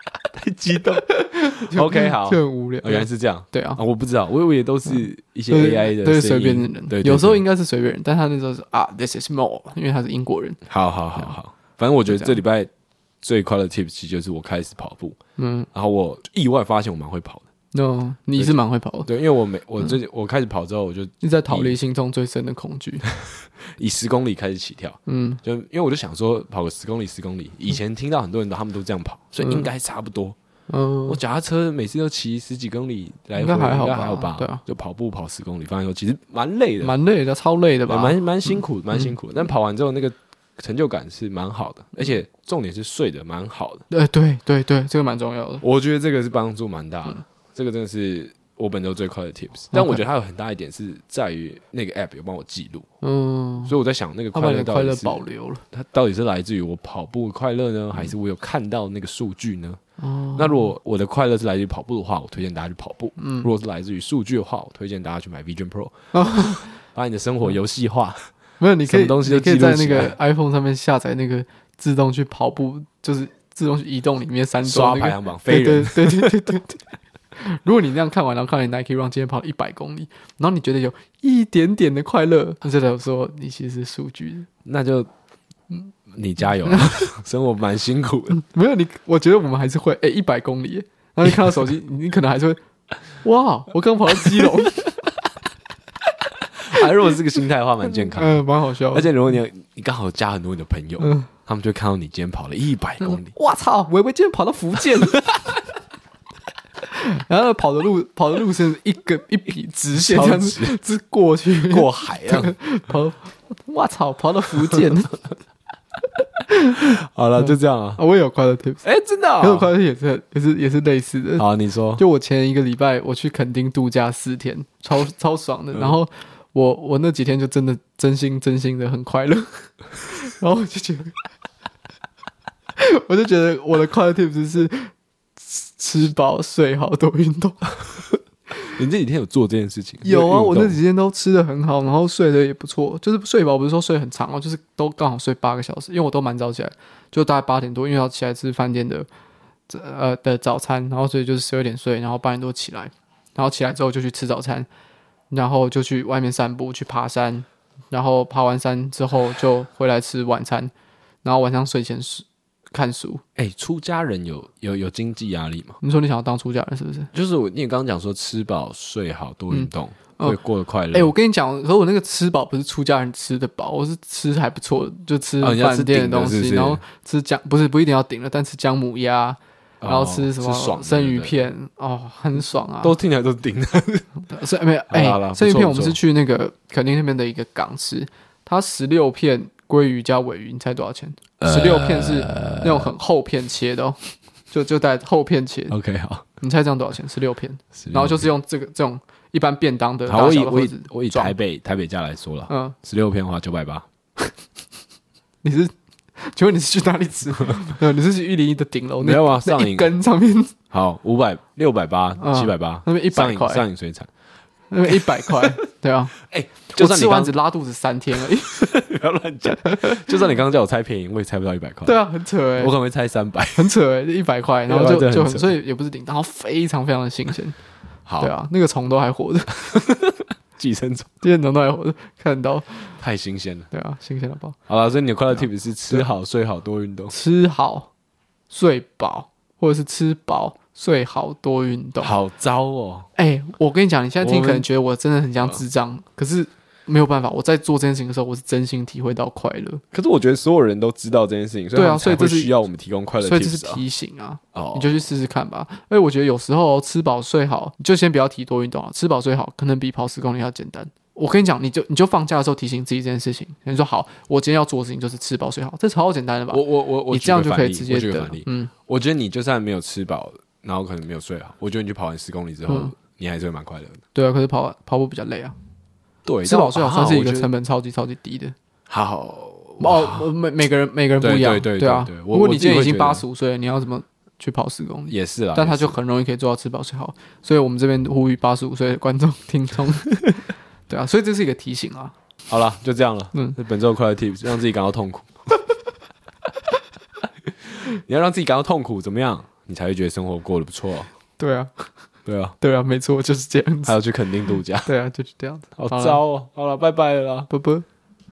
B: 太激动。OK， 好，
C: 就很无聊。
B: 哦原来是这样。
C: 对啊
B: 啊，，我不知道，我以为都是一些 A I 的
C: 对
B: 声音
C: 随便的人，
B: 对，对对
C: 有时候应该是随便人，但他那时候是啊 ，this is more，因为他是英国人。
B: 好好好好，反正我觉得这礼拜最快乐的 tips 其实就是我开始跑步，
C: 嗯，
B: 然后我意外发现我蛮会跑的。
C: no， 你是蛮会跑的，
B: 对，因为我每我最近我开始跑之后，我就
C: 你在逃离心中最深的恐惧。
B: 以十公里开始起跳，
C: 嗯，
B: 就因为我就想说跑个十公里十公里，以前听到很多人都他们都这样跑，所以应该差不多。
C: 嗯
B: 我脚踏车每次都骑十几公里来回，
C: 应该还好吧
B: 应该还好吧？
C: 对啊，
B: 就跑步跑十公里，发现说其实蛮累的，
C: 蛮累的，超累的吧？
B: 对蛮蛮辛苦，蛮辛苦的。但跑完之后那个成就感是蛮好的，而且重点是睡得蛮好的。
C: 对对对对，这个蛮重要的。
B: 我觉得这个是帮助蛮大的，这个真的是我本周最快的 tips。但我觉得它有很大一点是在于那个 app 有帮我记录，
C: 嗯，
B: 所以我在想那个
C: 他把
B: 快
C: 你的快乐
B: 乐到底是
C: 保留了。
B: 它到底是来自于我跑步快乐呢，还是我有看到那个数据呢？
C: 哦，
B: 那如果我的快乐是来自于跑步的话，我推荐大家去跑步；
C: 嗯
B: 如果是来自于数据的话，我推荐大家去买 Vision Pro，、把你的生活游戏化。
C: 没有，你可以
B: 什么东西都
C: 你可以
B: 记录起来
C: 在那个 iPhone 上面下载那个自动去跑步，就是自动去移动里面三周那个
B: 刷排行榜飞人，
C: 对对对对对对。如果你那样看完，然后看你 Nike Run 今天跑了一百公里，然后你觉得有一点点的快乐，那就代表说你其实是数据。
B: 那就你加油啊，生活蛮辛苦的。
C: 没有你，我觉得我们还是会哎一百公里耶，然后你看到手机，你可能还是会哇，我刚跑到基隆，
B: 啊，如果是这个心态的话，蛮健康的。
C: 嗯，蛮好笑的。
B: 而且如果你你刚好加很多你的朋友，
C: 嗯
B: 他们就会看到你今天跑了一百公里，
C: 哇操，维维今天跑到福建。然后跑的路跑的路是一个一笔直线这样子，是过去
B: 过海啊！
C: 跑，哇操，跑到福建。
B: 好了，就这样啊。
C: 啊，我也有快乐 tips，
B: 哎，真的啊，
C: 可是我快乐 tips 也是也是也是类似的。
B: 好，你说，
C: 就我前一个礼拜我去垦丁度假四天，超超爽的。然后我我那几天就真的真心真心的很快乐，然后我就觉得，我就觉得我的快乐 tips 是吃饱睡好多运动。
B: 你这几天有做这件事情？
C: 有啊，
B: 运动
C: 我那几天都吃的很好，然后睡得也不错，就是睡饱不是说睡很长哦，就是都刚好睡八个小时，因为我都蛮早起来，就大概八点多，因为要起来吃饭店的呃的早餐，然后所以就是十二点睡，然后八点多起来，然后起来之后就去吃早餐，然后就去外面散步，去爬山，然后爬完山之后就回来吃晚餐，然后晚上睡前睡看书。
B: 哎，出家人有有有经济压力吗？
C: 你说你想要当出家人是不是？
B: 就是我，你也刚刚讲说吃饱睡好多运动、
C: 嗯
B: 会过得快乐。
C: 哎、欸，我跟你讲，可是我那个吃饱不是出家人吃的饱，我是吃还不错的，就吃
B: 哦你要吃
C: 饭店的东西，
B: 顶的是不是
C: 然后吃姜，不是不一定要顶了，但吃姜母鸭，
B: 哦
C: 然后吃什么
B: 吃爽的
C: 生鱼
B: 对不对
C: 片，哦，很爽啊。
B: 都听起来都是顶的。
C: 是没有哎
B: 好啦好啦，
C: 生鱼片我们
B: 不错不错
C: 是去那个垦丁那边的一个港吃，它十六片鲑鱼加尾鱼，你猜多少钱？十六片是那种很厚片切的哦，就就带厚片切。
B: OK， 好，
C: 你猜这样多少钱？十六片，然后就是用这个这种一般便当的
B: 好，
C: 大
B: 我以我以
C: 小的盒子装
B: 我以台北台北价来说了，
C: 嗯，
B: 十六片的话九百八，
C: 你是？请问你是去哪里吃？呃，你是去一零一的顶楼？
B: 没有啊
C: 那一
B: 上影
C: 根上面
B: 好五百六百八
C: 嗯
B: 七百八，
C: 那边一百
B: 上影
C: 块，
B: 上影水产，
C: 那边一百块，对啊，
B: 哎，就
C: 我吃完
B: 算你刚
C: 只拉肚子三天而已。
B: 不要乱讲，就算你刚刚叫我猜便宜，我也猜不到一百块，
C: 对啊，很扯哎、
B: 我可能会猜三百。
C: 很扯哎、一百块，然后就
B: 对啊这很扯
C: 就很，所以也不是顶，然后非常非常的新鲜。
B: 好，
C: 对啊，那个虫都还活着，
B: 寄生虫
C: 这些虫都还活着，看到，
B: 太新鲜了。
C: 对啊，新鲜的爆。
B: 好了，所以你的快乐 tip 是吃好睡好多运动。
C: 吃好睡饱，或者是吃饱睡好多运动。
B: 好糟哦！
C: 哎、我跟你讲，你现在听
B: 我们
C: 可能觉得我真的很像智障，可是没有办法，我在做这件事情的时候，我是真心体会到快乐，
B: 可是我觉得所有人都知道这件事情，
C: 对啊
B: 他们才
C: 所以这是
B: 会需要我们提供快乐 tips 啊。
C: 所以这是提醒啊，
B: 哦，
C: 你就去试试看吧。因为我觉得有时候吃饱睡好，你就先不要提多运动啊，吃饱睡好可能比跑十公里要简单。我跟你讲，你就你就放假的时候提醒自己这件事情，你说好，我今天要做的事情就是吃饱睡好，这超简单的吧？
B: 我我我我
C: 你这样就可以
B: 举个反例
C: 直接得
B: 我举个反例，
C: 嗯，
B: 我觉得你就算没有吃饱，然后可能没有睡好，我觉得你去跑完十公里之后，
C: 嗯
B: 你还是会蛮快乐的。
C: 对啊，可是跑跑步比较累啊，
B: 对，
C: 吃饱睡好算是一个
B: 成
C: 成本超级超级低的。
B: 好
C: 哦，每每个人每个人不一样，
B: 对对对
C: 啊
B: 对对。我
C: 如果你今天已经
B: 我自己会觉得
C: 八十五岁了，你要怎么去跑十公里？
B: 也是啦，
C: 但他
B: 也是
C: 就很容易可以做到吃饱睡好，所以我们这边呼吁八十五岁的观众听众，对啊，所以这是一个提醒啊。
B: 好了，就这样了。
C: 嗯
B: 嗯，本周的快乐 tips 让自己感到痛苦。你要让自己感到痛苦，怎么样？ 你才会觉得生活过得不错、啊。
C: 对啊，
B: 对啊，
C: 对啊，没错，就是这样子。
B: 还有去垦丁度假，
C: 对啊，就是这样子。
B: 好糟哦。好了，拜拜了啦。
C: 啵啵。